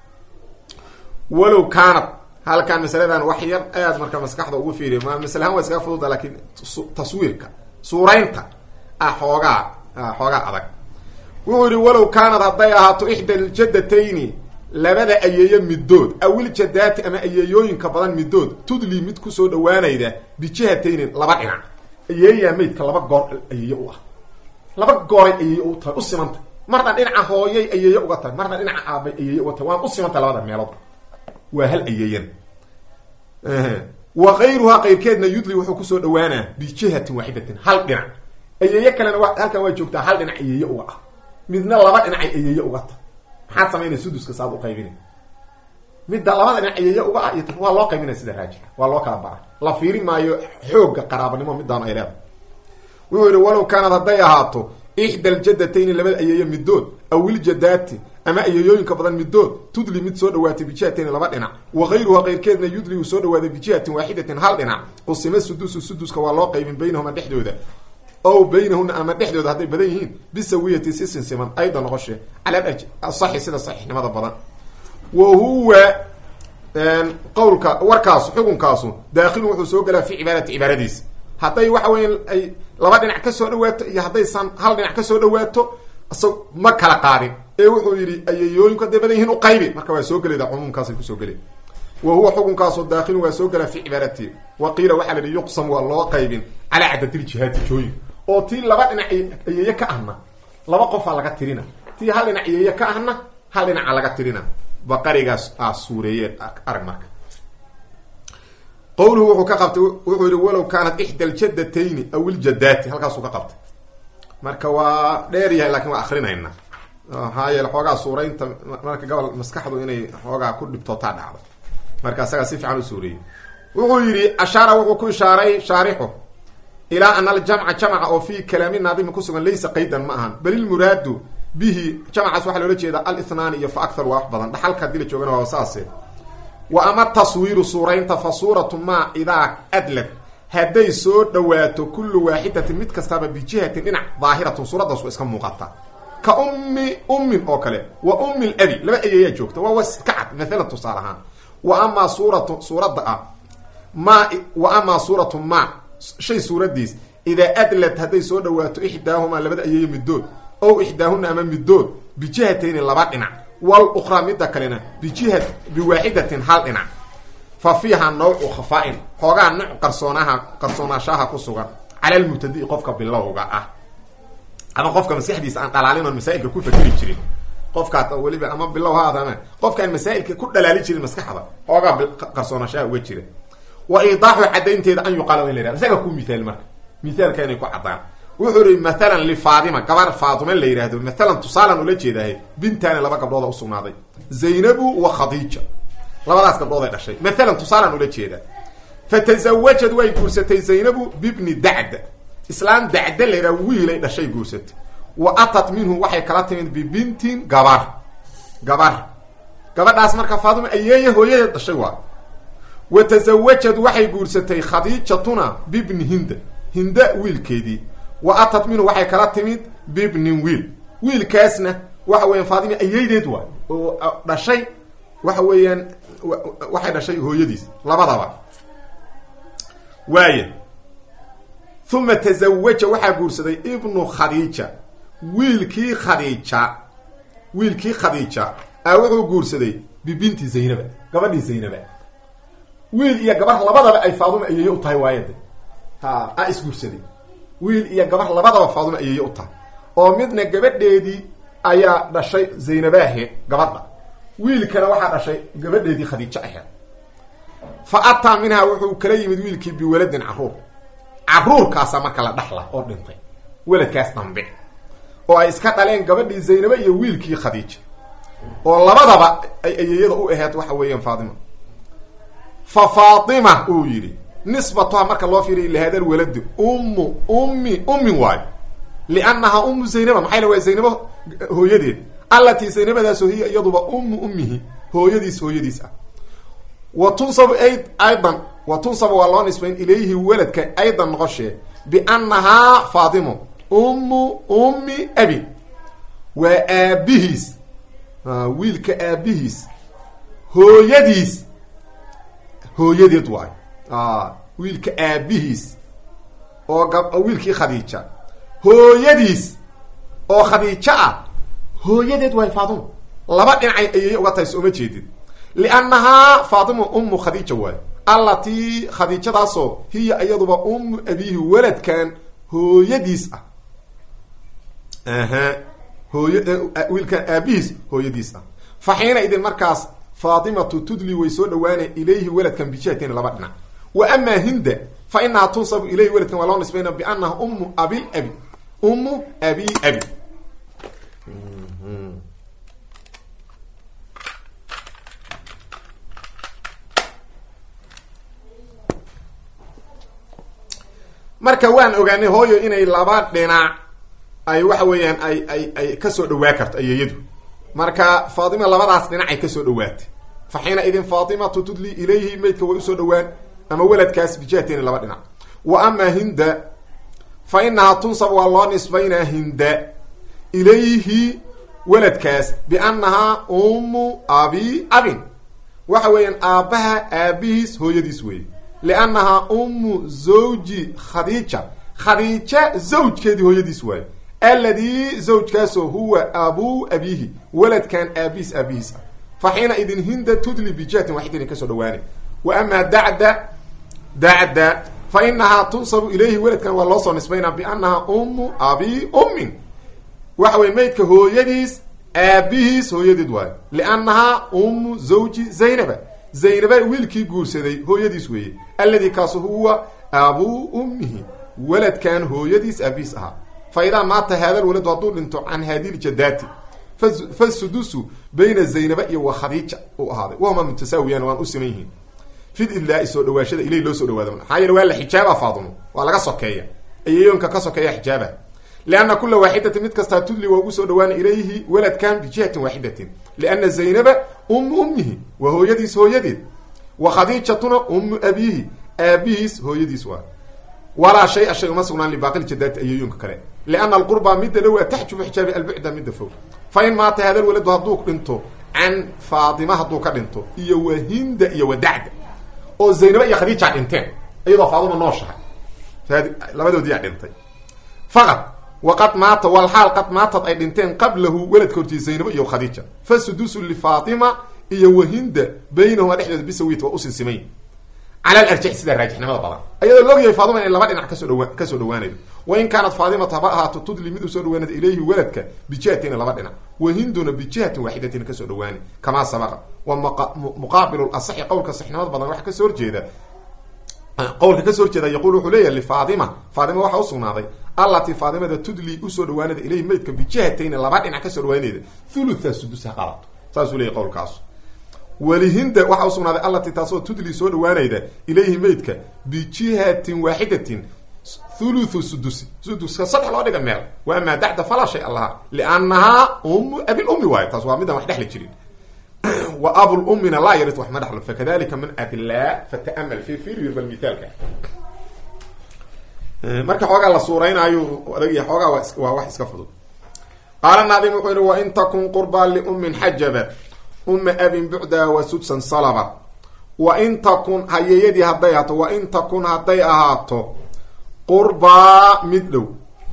walow kaanat halkan masaladan wax yar aad marka maskaxda ugu fiiriyo ma masalahan waa iska fudud laakiin taswiirka suuraynta ah xoogaa xoogaa adag wuxuu yiri walow kaanad haday ahaato ixda aljadatayni labada ayeeyo midood awil jadaati ama ayeeyooyinka badan midood tudli mid ku soo dhawaanayda bijihatayni laba dhinac ayeeyaa maydka laba goor ayeeyo u ah laba goor ayeeyo u tahay u simanta marna dhinaca hooyay ayeeyo uga tahay marna dhinaca aabay ayeeyo uga tahay waan u simanta labada meelood waa hal ayeeyan wa ghayruha qayrkeedna yudli wuxuu kusoo dhawaanaa bijihatin waahidatin hal dhinac ayeeyo kalena waa halkan waa joogtaa hal dhinac ayeeyo uga ah midna laba dhinac ayeeyo uga tahay maxaad samaynay suduska saad u qaybinay midda labada dhinac ayeeyo uga ah iyo waa loo qaybinaya sida raajixa waa loo kala bara la fiiri maayo xooga qaraabanimo midaan ay leedahay wuxuu yidhi walow kaanad hadday ahaato ixda aljadatayni labada ayeeyo midood awil jadaati ama ayeeyooyinka badan midood tudli mid soo dhawaatay bijihatin laba dhinac wa ghayruha qayrkeedna yudli uu soo dhawaaday bijihatin waahidatin hal dhinac qusima sudusu suduska waa loo qaybin baynahuma dhexdooda ow baynahuna ama dhexdooda hadday badan yihiin bisawiyati si sinsiman ayda noqoshe cala asaxi sida saxiixnimada badan wa huwa qowlka warkaas xukunkaasu daakhilu wuxuu soo galaa fi cibaadati cibaadadiisa hadday waxa weeyaan ay laba dhinac ka soo dhawaato iyo haddaysan hal dhinac ka soo dhawaato isag ma kala qaadin ee wuxuu yidhi ayeeyooyinku hadday badan yihiin u qaybi marka waa soo gelida cumuumkaasay kusoo geli wa huwa xukunkaasu daakhilu waa soo galaa fi cibaadati wa qiila waxaa la yihi yuqsam waa loo qaybin calaa cadadiljihaati jooyin oo tii laba dhinac ayeeye ka ahna laba qofaa laga tirina tii hal dhinac ayeeye ka ahna hal dhinaca laga tirina baqarigaas aa suureeyeen arag marka qowluhu wuxuu ka qabtay wuxuu yihi walow kaanat ixda aljadatayni aw iljadaati halkaasuu ka qabtay marka waa dheer yahay lakin waa akrinayna maxaa yeele xoogaa suuraynta marka gobol maskaxdu inay xoogaa ku dhibtootaa dhacdo marka asagaa si fiican u suureeyey wuxuu yidhi ashaara wuxuu ku ishaaray shaarixu ilaa ana aljamca jamca oo fi kalaami naadimi kusugan laysa qaydan ma ahan bal ilmuraadu bihi jamcaas waxaa loola jeeda alithnaani iyo fa akthar waa wax badan dhaxalka hadii la joogana waa saase wa ama taswiiru suuraynta fa suuratu ma idaa adlad hadday soo dhawaato kullu waaxidatin mid kastaaba bijihatin dhinac daahiratun suuraddaas waa iska muuqata ka ummi ummin oo kale wa ummi labi laba ayeeyaa joogta waa was ka cad maalan tusaale ahaan wa amaa suuratu suuradda ah ma wa amaa suuratu ma shay suuradiis idaa adlad hadday soo dhawaato ixdaahumaa labada ayeeyo midood ow ixdaahuna ama midood bijihatayni laba dhinac wal ukhraa midda kalena bijihat biwaaxidatin hal dhinac fa fiiha nawcu khafaa-in xoogaa nooc qarsoonaha qarsoonaashaha ku sugan cala almubtadi qofka bilowga ah ama qofka maskaxdiisa aan dhalaalin oon masaa'ilka ku fakeri jirin qofkaas weliba ama bilow haada ama qofkaan masaa'ilka ku dhalaali jirin maskaxda xoogaa qarsoonaashaha uga jira wa iidaaxu cadaynteeda an yuqaala in la yihahdo isaga ku mithaal marka mithaalka inay ku caddaan wuxuu yihi mathalan lifaadima gabar faatime la yidhaahdo mathalan tusaalan ula jeedahay bintaani laba gabdhooda usugnaaday zaynabu wa khadiija labadaas gabdhood ay dhashay mathalan tusaalan ula jeeda fatazawajad way guursatay zaynabu bibni dacda islaan dacda la yidhahdo wiilay dhashay guursatay wa atat minhu waxay kala timid bibintin gabar gabar gabadhaas marka faatime ayeeye hooyadeed dhashay waa wa tazawajad waxay guursatay khadiijatuna bibni hinda hinda wiilkeedii wa atat minhu waxay kala timid bibnin wiil wiilkaasna waxa weeyaan faatime ayeydeed waa oo dhashay waxa weeyaan waxay dhashay hooyadiis labadaba waaya uma tazawaja waxaa guursaday ibnu khadiija wiilkii khadiija wiilkii khadiija a wuxuu guursaday bibinti zaynaba gabadhii zaynaba wiil iyo gabar labadaba ay faatime ayeeye u tahay waayada ha a isguursaday wiil iyo gabar labadaba faatime ayeeye u tahay oo midna gabadheedii ayaa dhashay zaynabaahe gabadha wiilkana waxaa dhashay gabadheedii khadiijo ahayd fa ataa minhaa wuxuu kala yimid wiilkii biwaladin caruur caruurkaasa marka la dhaxla oo dhintay weladkaas dambe oo ay iska dhaleen gabadhii zaynaba iyo wiilkii khadiija oo labadaba ay ayeeyada u ahayd waxa weeyaan faatima fa faatima uu yidhi nisbatuha marka loo fiiriya lihada lwaladi ummu ummi ummin waayo liannahaa ummu zaynaba maxay la waa zaynaba hooyadeed allatii zaynabadaasoo hiya iyaduba ummu ummihi hooyadiis hooyadiis ah wa tunsabu ayd aydan wa tunsabu waa loo nisbayn ilayhi weladka aydan noqoshee biannahaa faatimo ummu ummi abi waa aabihiis wiilka aabihiis hooyadiis hooyadeed waayo wiilka aabihiis oo gab wiilkii khadiija hooyadiis oo khadiijo ah hooyadeed waay faatimo laba dhinacay ayay uga tahay sooma jeedid liannahaa faatimo ummu khadiija waayo allatii khadiijadaasoo hiya iyaduba ummu abiihi weladkan hooyadiis ah aha hooy wiilkan aabihiis hooyadiis ah fa xiina idin markaas faatimatu tudli way soo dhawaanay ilayhi weladkan bijihatin laba dhinac wa amaa hinda fa inahaa tunsabu ilayhi weladkan waa loo nisbayna biannaha ummu abil abi ummu abi abi marka waan ogaanay hooyo inay laba dhinac ay waxa weeyaan ay ay ay kasoo dhawaa karto ayeeyadu marka faatima labadaas dhinac ay kasoo dhawaatay fa xiina idin faatimatu tudli ilayhi maydka way usoo dhawaan ama weladkaas bijihatin laba dhinac wa amaa hinda fa inahaa tunsab waa loo nisbaynaa hinda ilayhi weladkaas biannahaa ummu abi abin waxa weeyaan aabbaha aabihiis hooyadiis weeye liannahaa ummu zawji khadiija khadiija zawjkeedii hooyadiis waaye alladii zawjkaasoo huwa abuu abiihi weladkan aabihiis aabihiis ah fa xiina idin hinda tudli bijihatin waxidin kasoo dhawaanay wa amaa dacda dacda fa inahaa tunsabu ilayhi weladkan waa loo soo nisbaynaa biannahaa ummu abi ummin waxa weye maydka hooyadiis aabihiis hooyadeed waayo liannahaa ummu zawji zaynaba zaynaba wiilkii guursaday hooyadiis weeye alladii kaasu huwa abuu ummihi weladkan hooyadiis aabihiis ahaa fa idaa maata haadal waladu hadduu dhinto can haadil jadaati fasudusu bayna zaynaba iyo wa khadiija uu ahaaday wahuma mutasaawiyaan waan u siman yihiin fid idlaa soo dhawaashada ilay loo soo dhawaado maxaa yeele waa la xijaaba faadimo waa laga sokeeya ayeeyoonka ka sokeeya xijaaba lianna kula waaxidatin mid kastaa tudli waa ugu soo dhawaana ilayhi weladkan bijihatin waaxidatin lianna zaynaba ummu ummihi waa hooyadiis hooyadeed wa khadiijatuna ummu abiihi aabihiis hooyadiis waa walaa shay-a shay uma sugnaan libaaqil jadaati ayeeyoonka kale lianna alqurba midda dhow taxjubu xijaabi albucda midda fog fa in maata hadal waladu hadduu dhinto can faatima hadduu ka dhinto iyo wa hinda iyo wa dacda oo zaynaba iyo khadiija dhinteen iyadoo faadima nooshahay labadoodiyaa dhintay faqad waqad maata walxaal qad maatad ay dhinteen qablahu weladka hortii zaynaba iyo khadiija fa sudusu lifaatima iyo wa hinda baynahuma dhexdooda bisawit waa usinsimay cala alarjax sida raajixnimada badan ayadoo loogyahay faadima inay laba dhinac kasoo dhawa kasoo dhawaanaydo wa in kaanat faatimata haba ahaato tudli mid usoo dhawaanada ilayhi weladka bijihatin laba dhinac wa hinduna bijihatin waaxidatin kasoo dhawaani kamaa sabaqa wa muqaabilu lasaxi qowlka saxnimada badan waxa kasoo horjeeda qowlka kasoo horjeeda yaquul wuxuu leeyahay lifaatima faatima waxaa usugnaaday allatii faatimada tudli usoo dhawaanada ilayhi maydka bijihatayn laba dhinac kasoo dhawaanayda thulutha sudusa qalato saasuu leeyahy qowlkaasu walihinda waxaa usugnaaday allatii taasoo tudli soo dhawaanayda ilayhi maydka bijihatin waaxidatin thuluthu sudusi suduska saddex loo dhiga meel wa amaa dacda falaa shay allaha liannahaa ummu abil ummi waayo taas waa midaan wax dhexli jirin wa abulummina laa yarit wax ma dhexlo fakadalika man adlaa fata'amal fi firir bal mithaalka marka xoogaa la suuraynaayo adagya xoogaa waa waa wax iska fudud qaala naadim wuxuu yihi wa in takun qurbaa liummin xajabat umma abin bucdaa wa sudsan salaba wa in takun hayeeyadii hadday ahaato wa in takun hadday ahaato qurbaa mid dhow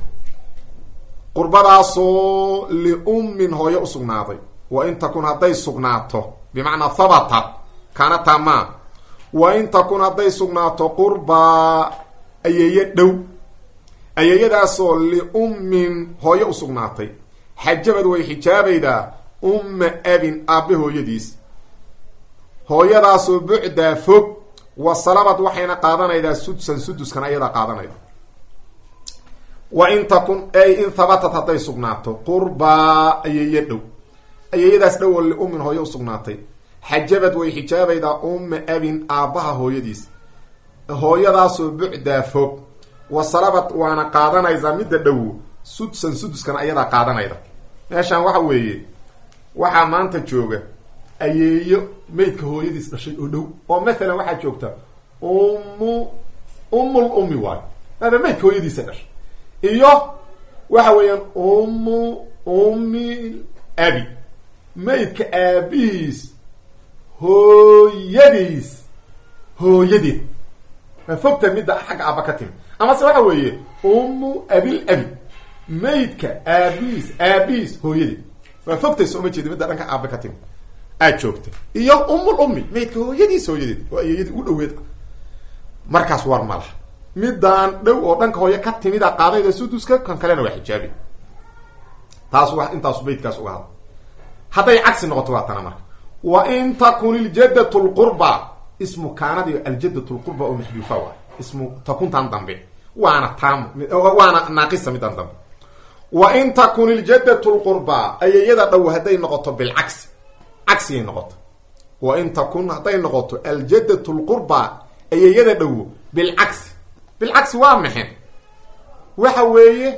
qurbadaasoo liummin hooyo usugnaaday wa in takun hadday sugnaato bimacnaa habatat kaana tamaa wa in takun hadday sugnaato qurbaa ayeeye dhow ayeeyadaasoo liummin hooyo usugnaatay xajabad way xijaabaydaa umma abin aabe hooyadiis hooyadaasoo bucdaa fog wasalabad waxayna qaadanaydaa sudsan suduskan ayadaa qaadanayda wa in takun ay in habatad hadday sugnaato qurbaa ayeeyo dhow ayeeyadaas dhow oo liummin hooyo usugnaatay xajabad way xijaabaydaa umma abin aabbaha hooyadiis hooyadaasoo bucdaa fog wasalabad waana qaadanaysaa midda dhow sudsan suduskan ayadaa qaadanayda meeshaan waxa weeye waxaa maanta jooga ayeeyo maydka hooyadiis dhashay oo dhow oo mathalan waxaa joogta ummu ummul ummi waayo hada maydka hooyadiisa dhashay iyo waxa weeyaan ummu ummi abi maydka aabihiis hooyadiis hooyadeed ma fogta midda xagga aaba ka timi amase waxa weeye ummu abil abi maydka aabihiis aabihiis hooyadeed waa fogtay sooma jeedi midda dhanka aaba ka timi aad joogta iyo ummul ummi maydka hooyadiis hooyadeed waa ayeeyadii u dhaweed markaas war ma laha midaan dhow oo dhanka hooyo ka timida qaadayda suduska kan kalena waa xijaabi taas wax intaas maydkaas uga hadla hadday cagsi noqoto waa tana marka wa in takun iljaddatu lqurba ismu kaanadi aljaddatu lqurba oo maxduufa waa ismu takuntan dambe waana taam waana naaqisa midan dambe wa in takun iljaddatu lqurba ayeeyada dhow hadday noqoto bilcagsi cagsigay noqoto wa in takun hadday noqoto aljaddatu lqurba ayeeyada dhow bilcagsi bilcagsi waa maxay waxa weeye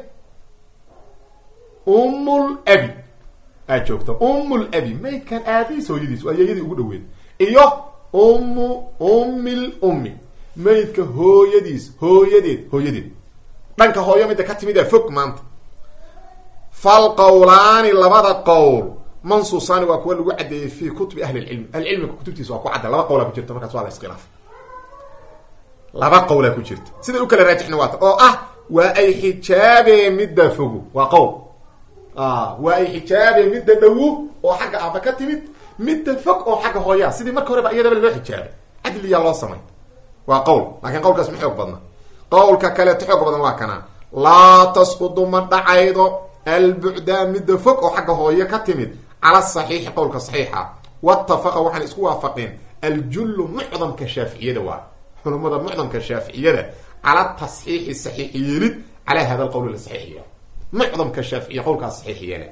ummul abi aad joogta ummul abi maydkan aabihiis hooyadiis waa ayeeyadii ugu dhaweed iyo ummu ummil ummi maydka hooyadiis hooyadeed hooyadeed dhanka hooyo midda ka timid ee fog maanta fal qawlaani labada qowl mansuusaani waa kuwa lagu caddeeyey fi kutubi ahli lcilmi ahlicilmiga kutubtiisa waa ku cadda laba qowlaa ku jirta markaas waa la iskhilaaf laba qowlaa ku jirta siday u kala raajixna waata oo ah waa ay xijaabeen midda fogo waa qowl waa ay xijaabeen midda dhowo oo xagga aaba ka timid midda fog oo xagga hooyaa sidii marka horeba iyadaba loo xijaabay cadliyaa loo samay waa qowl laakiin qowlkaas ma xoog badna qowlka kaleeto xoog badan waa kanaa laa tasqudu ma dhacaydo albucdaa midda fog oo xagga hooyo ka timid cala saxiixi qowlka saxiixa wattafaqa waxaan isku waafaqeen aljullu mucdamka shaaficiyada waa culumada mucdamka shaaficiyada cala tasxiixi saxiix yeelid calaa hada alqowl la saxiixiya mucdamka shaaficiya qowlkaas saxiixiyana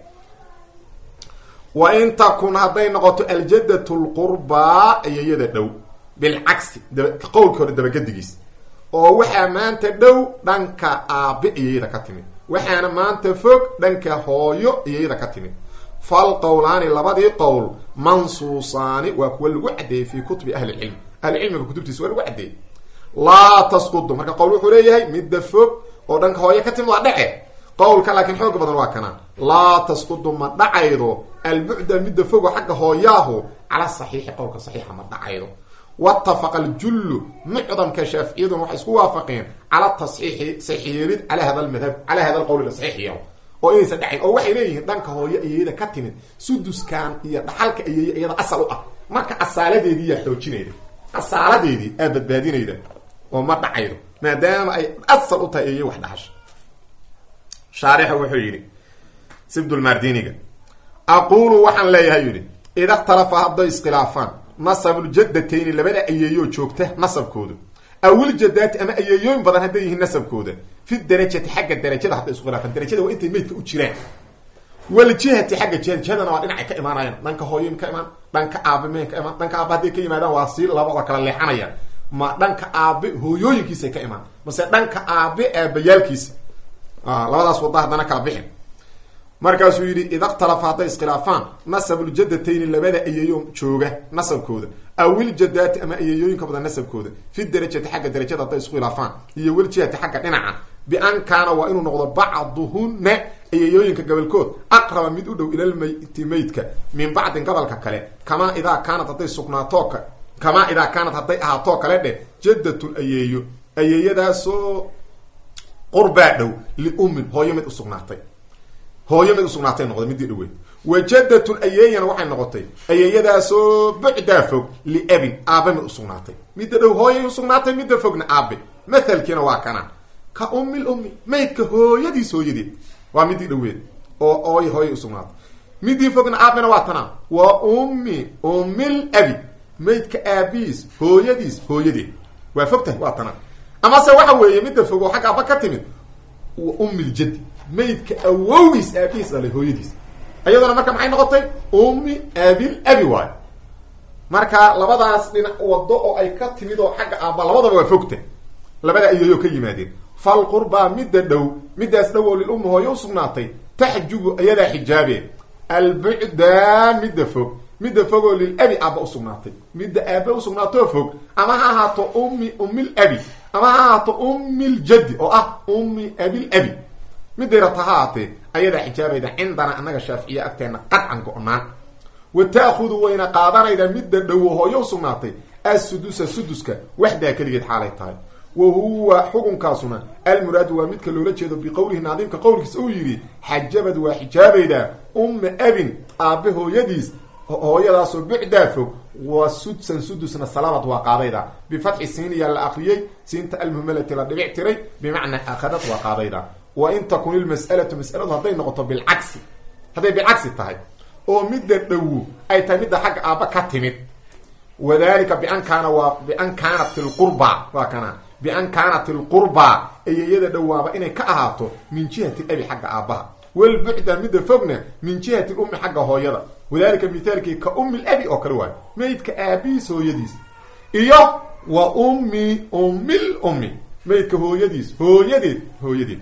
wa in takun hadday noqoto aljaddatu lqurbaa ayeeyada dhow bilcagsi qowlka hore dabagedigiis oo waxaa maanta dhow dhanka aabe ayeeyada ka timid waxaana maanta fog dhanka hooyo ayeeyada ka timid fal qowlaani labadii qowl mansuusaani waa kuwa lagu caddeeyey fi kutubi ahli lcilm ahlicilmiga kutubtiisa waa lagu caddeeyey laa tasqudu marka qowl wuxuu leeyahay midda fog oo dhanka hooyo ka timid waa dhace qowlka laakiin xooga badan waa kana laa tasqudu ma dhacaydo albucda midda fogo xagga hooyaahu cala saxiixi qowlka saxiixa ma dhacaydo wattafaqa aljullu mucdamka shaaficiyaduna waxay isku waafaqeen cala tasxiixi saxiixyeelid calaa hada almadhab calaa hada alqowl la saxiixiya oo inaysan dhacayn oo waxay leeyihiin dhanka hooyo ayeeyada ka timid suduskan iyo dhaxalka ayeeye iyada asal u ah marka asaaladeedii yaa xoojinayda asaaladeedii aa badbaadinayda oo ma dhacaydo maadaama ay asal u tahay ayeeye wax dhaxasha shaarixa wuxuu yidhi sibdulmardiniga aqulu waxaan leeyahay yidhi ida ikhtalafa hadday iskhilaafaan nasabuljadatayni labada ayeeyoo joogta nasabkooda awiljadaati ama ayeeyooyin badan hadday yihiin nasabkooda fi darajati xagga darajada hadday isku khilaafaan darajada waa intay maydka u jiraan waljihati xagga jihada jihadana waa dhinacay ka imaanayaan dhanka hooyoyin ka imaan dhanka aabe meen ka imaan dhanka aabe hadday ka yimaadaan waa sii labada kala leexanayaan ma dhanka aabe hooyooyinkiisay ka imaan mase dhanka aabe aabayaalkiisa labadaas wada haddana kala bixin markaasuu yidhi ida ikhtalafa hadday iskhilaafaan nasabuljadatayni labada ayeeyo jooga nasabkooda awiljadaati ama ayeeyooyinka badan nasabkooda fi darajati xagga darajada hadday isku khilaafaan iyo waljihati xagga dhinaca bian kaana waa inuu noqdo bacduhunna ayeeyooyinka gobolkood aqraba mid u dhow ilalmayti maydka min bacdin gobolka kale kamaa idaa kaanad hadday sugnaato kamaa idaa kaanad hadday ahaatoo kale dheh jaddatun ayeeyo ayeeyadaasoo qurbaa dhow liummin hooyo mid usugnaatay hooyo mid usugnaatay noqday midii dhaweyd wajadatun ayeeyana waxay noqotay ayeeyadaasoo bucdaa fog liabin aabe mid usugnaatay midda dhow hooyay usugnaatay midda fogna aabe mathalkiina waa kana ka ummil ummi maydka hooyadiis hooyadeed waa midii dhaweed oo ooy hooy usugnaatay midii fogna aabana waa tana waa ummi ummil abi maydka aabiis hooyadiis hooyadeed waa fogtahay waa tana ama se waxa weeye midda fogo xagga aba ka timid ummil jaddi maydka awowis aabiis dhalay hooyadiis ayadana marka maxay noqotay ummi abil abi waay marka labadaas dhinac wado oo ay ka timid oo xagga aaba labadaba waa fogta labada iyayo ka yimaadeen fal qurba midda dhow midaas dhow lil ummi hooyo usugnaatay taxjubu ayada xijaabe al bu'da midda fog midda fog oo lil abi aaba usugnaatay midda aaba usugnaatay fog ama ha ahaato ummi ummil abi ama ha ahaato ummil jaddi oo ah ummi abil abi midda ratahaate ayada xijaabayda cindana anaga shaaficiya agteena qadcan go'naan wa ta'khudhu wayna qaadanayda midda dhow hooyo usugnaatay as-sudusa suduska waxda kaligeed xaalay tahay wa huwa xukunkaasuna al-murad wa midka loola jeedo bi qowlihi naadimka qowlkiisa uu yiri xajabad wa xijaabayda umma abin aabe hooyadiis hooyadaas oo bu'da fog wa sudsan sudusna salamat wa qaadayda bi fathi siniya la akhriyay sinta al-muhmalati la dhibic tiray bimaana akhadat wa qaadayda wa in takun al-mas'alatu mas'alatu haday noqoto bil aksi haday bil aksi tahay oo midda dhow ay tahay midda xaq aaba ka timid wadaalika bi an kana wa bi an kanat al-qurba wa kana bi an kanat al-qurba ayayada dhawaaba inay ka ahaato min jihati abi xaq aabaha wal bu'da midda fogna min jihati ummi xaq hooyada wadaalika mithalki ka ummi al-abi oo kale waay maydka aabiis hooyadiis iyo wa ummi ummil ummi maydka hooyadiis hooyadeed hooyadeed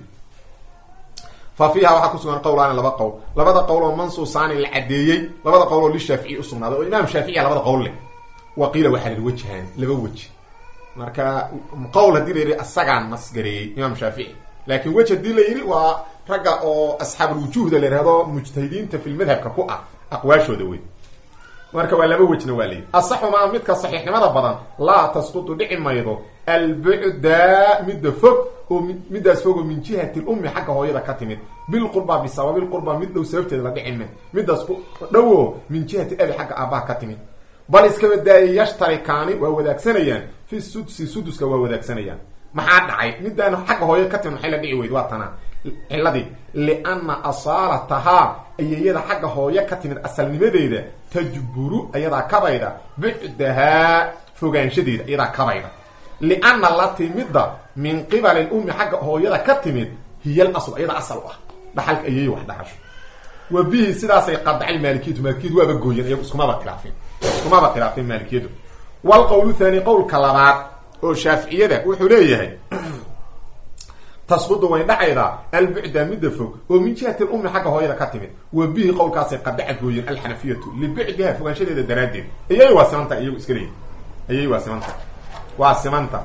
ففيها waxa ku sugan qowlaan laba qowl labada qowl oo mansuusaan il cadeeyay labada qowl oo li Shaafici u sugnaaday oo Imaam Shaafici labada qowl leh waqila waxa la wajhaan laba wajh marka qowl hadii leeyahay asagaan masgareeyay Imaam Shaafici laakiin wajh hadii leeyahay waa raga oo asxaab wujuhda leerado mujtahidiinta fil madhabka ku ah aqwaashooda way marka waa laba wajhna waa leeyahay asaxu ma midka saxiixnimada badan la tasqutu dhici maydo al bu'da midda fog midaas fogo min jihati al-ummi xagga hooyada ka timid bil qurba bi sabab al qurba mid dhow sababteeda la dhicin midaas dhawo min jihati abi xagga aabaha ka timid bal iska wadaay yashtarikaani waa wadaagsanayaan fi sudsi suduska waa wadaagsanayaan maxaa dhacay midaan xagga hooyada ka timid maxay la dhici weyd waa tana ciladi lianna asalataha ayayada xagga hooyada ka timid asalnimadeeda tajburu ayada kabayda bi'daha fogaanshadeeda ayada kabayda لأن التي مدة من قبل الأم حق هو يدا كتمد هي الأصل يدا أصل واحد دحلك أيه واحد حش وبه سداسي قطع المالكية المالكية وابقوين أيه اسكما بقلافين اسكما بقلافين مالكية والقول الثاني قول كلامات وشافعية ده وحليه تسقط وين دحيدا البعد مدفوق ومن جهة الأم حق هو يدا كتمد وبه قول كاسي قطع قوين الحنفية لبعدها فوق شديد الدرادين أيه واسمانتا أيه اسكرين أيه واسمانتا واسمانتا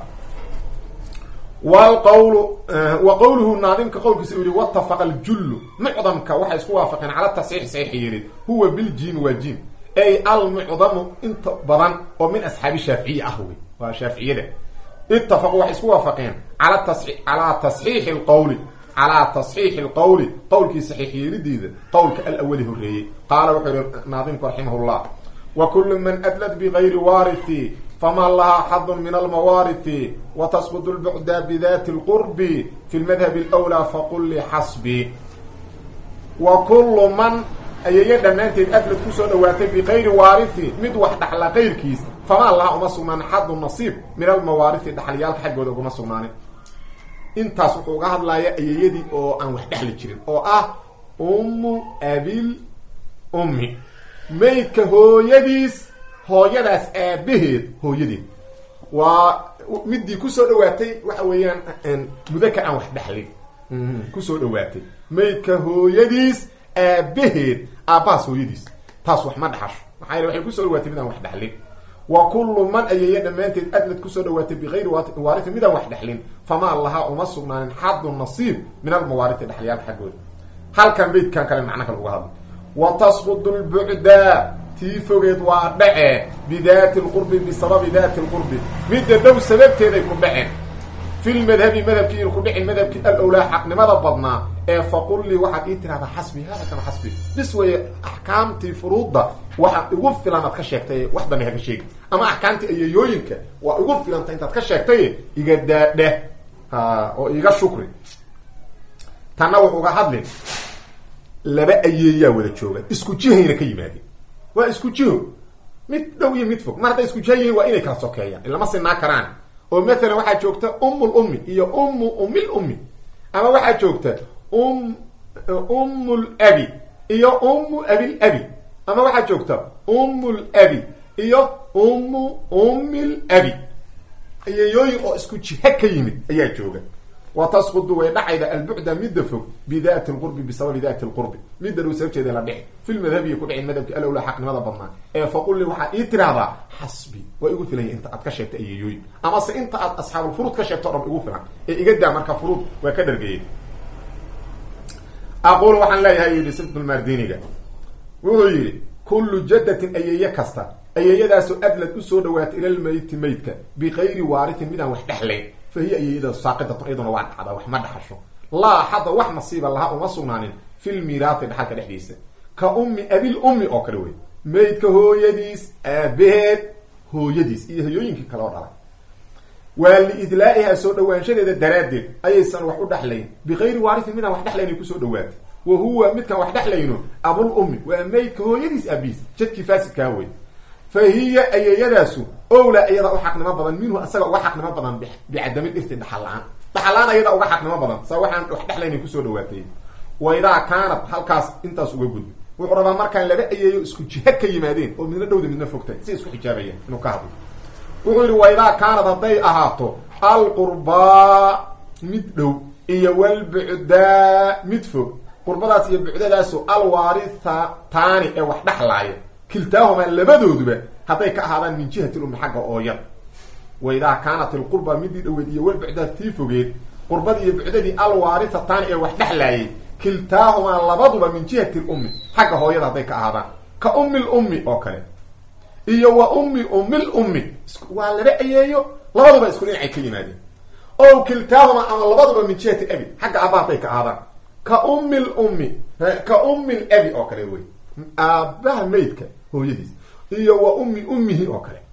والقول وقوله الناظم كقول كسوري واتفق الجل معظم كوحي اسكو وافقين على التصحيح صحيح يريد هو بالجيم والجيم اي المعظم انت بدن ومن اصحاب الشافعيه اهوي وشافعيه ده اتفقوا وحي اسكو وافقين على التصحيح على تصحيح القول على تصحيح القول قول كي صحيح يريد قول الاول هريه قال وحي الناظم رحمه الله وكل من ادلت بغير وارث فما لها حظ من الموارث وتسقط البعد بذات القرب في المذهب الأولى فقل لي حسبي وكل من أي دمانت أدلت كسر واتي بغير وارث مد واحد على غير كيس فما لها أمس من حظ النصيب من الموارث دحليال حق ولا أمس من انت سوق هذا لا يدي أو أن واحد دحل جرين أو أه أم أبي أمي ميك هو يديس hooyadaas aabaheed hooyadii waa midii ku soo dhawaatay waxa weeyaan mudaka aan wax dhaxlin ku soo dhawaatay meeyka hooyadiis aabaheed aabaas hooyadiis taas wax ma dhaxasho maxay waxay ku soo dhawaatay midaan wax dhaxlin wa kullu man ayay dhamaanteed adlad ku soo dhawaatay bighayr waarith midaan wax dhaxlin fama allaha uma sugnaanin xaddu nasiib min al mawaarith dhaxliyaal xagood halkan beedkan kale macna kale uga hadlo wa tasqudu al bu'da تيفوجد وادعه بذات القرب بسبب ذات القرب مد دو سببتيده كدحين في المذهب مذهب كي كدحين مذهب كي الاولى حق نمد بدنا فقل لي واحد يترى حسبي هذا كان حسبي بسوي احكامتي فروضه waxa ugu filan aad ka sheegtay wax baan ka sheegay ama ahkaamti ayooyinka waa ugu filan inta aad ka sheegtay iga daadhe ha oo iga shukri tanna wuxuu uga hadlin laba ayeeyaa wada jooga isku jihayna ka yimaadeen waa isku jiho mid dhow iyo mid fog mar hadday isku jihayiin waa inay kala sokeeyaan ilama sinaa karaan oo mathalan waxaa joogta ummul ummi iyo ummu ummil ummi ama waxaa joogta um ummul abi iyo ummu abil abi ama waxaa joogta ummul abi iyo ummu ummil abi ayeeyooyin oo isku jiha ka yimid ayaa jooga وتسقط ويدعي البعد مد فوق بذات القرب بسبب ذات القرب مد لو سبت لا دحي في المذهب يكون عند مذهب قالوا لا حق ماذا بضنا فقول لي waxa ii tirada حسبي ويقول لي انت ad ka sheegtay ayeeyoy ama se inta ad asxaab الفروض ka sheegtay rab igu filan ee iga daa marka furuud way ka dhargeeyay اقول waxaan leeyahay yiri sibtul mardiniga wuxuu yiri kullu jaddatin ayeeya kasta ayeeyadaas adlad u soo dhawaatay ila mayt maytka bi khayri waarith midan wax dhaxlay فهي أيضا ساقطة أيضا واحد هذا وحمد حشو لا حدا وح نصيب لها ومصنعين في الميراث الحكي الحديثة كأم أبي الأم أكروي ميت كهو يديس أبيت هو يديس إيه هو يمكن كلام على والإدلائها سود وانشد الدرادل أي سنة وحد حلين بغير وارث منها وحد حلين يكون سود دوات وهو ميت كواحد حلينه أبو الأم وميت كهو يديس أبيس جد كفاس كاوي فهي أي يداسو أولى أيضا وحقنا ما بدن منه أسرع وحقنا ما بدن بعدم الإرث دحلان دحلان أيضا وحقنا ما بدن سواء وحد حلين يكسر دواتي وإذا كانت هالكاس أنت سوى جود وقربا مركان لبأ أي اسكو جهة كيمادين ومن الدود من الفوقتين سي اسكو حجابية نكاهو وقول وإذا كانت هذي أهاتو القرباء مدلو إيا والبعداء مدفو قربات يبعداء لاسو الوارثة تاني أو وحد حلاية كلتاهما لبدودبا هذي كأهادان من جهة الأم حقا أوير وإذا كانت القربة مدي الأودية والبعدة تيفوغيد قربة يبعدة الوارثة الثانية وحدحلاي كلتاهما لبدوبا من جهة الأم حقا أوير هذي كأهادان كأم الأم أوكالي إيا وأم أم الأم وعلى رأيه لبدوبا يسكنين عي كلمة دي أو كلتاهما أما لبدوبا من جهة الأبي حقا أباطي كأهادان كأم الأم كأم الأبي أوكالي أباها ميتك هو يديس iyo wa ummi ummihi oo kale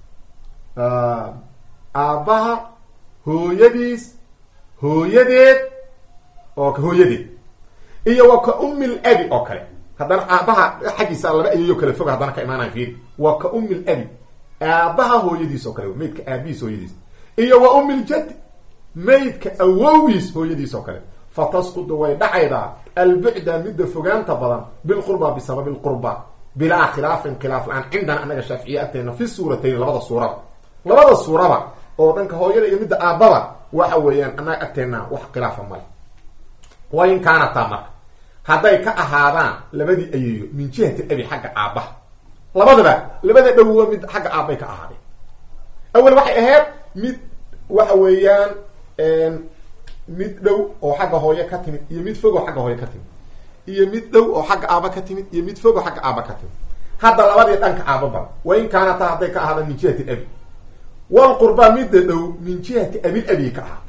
ah aabaha hooyadiis hooyadeed oo ka hooyadeed iyo wa ka ummi al-abi oo kale hadana aabaha xaqiisa laba ayeeyo kale fog hadana ka imaanay fiir wa ka ummi al-abi aabaha hooyadiis oo kale meedka aabiis hooyadiis iyo wa ummi al-jadd meedka awowgiis hooyadiis oo kale fatasqud way dhacayda al-bu'da mid fogaanta badan bil qurba bisabab al-qurba بلا خلاف انقلاف الان عندنا اننا شافعياتنا في السورتين لبدا سوره لبدا سوره oo danka hooyada iyo midda aababa waxa weeyaan ana agteena wax khilaaf ma leh wayn kaana tamar haday ka ahaadaan labadii ayeeyo min jihati abi xagga aabba labadaba labada dhaw mid xagga aabay ka ahaadeen awal waxay ahayd mid waxa weeyaan een mid dhaw oo xagga hooyo ka timid iyo mid fog oo xagga hooyo ka timid iyo mid dhow oo xagga aaba ka timid iyo mid fog oo xagga aaba ka timid hadda labadii dhanka aaba bal wayn kaana ta haday ka ahaadaan min jihati abi wal qurba mid dhow min jihati abi abi ka ahaad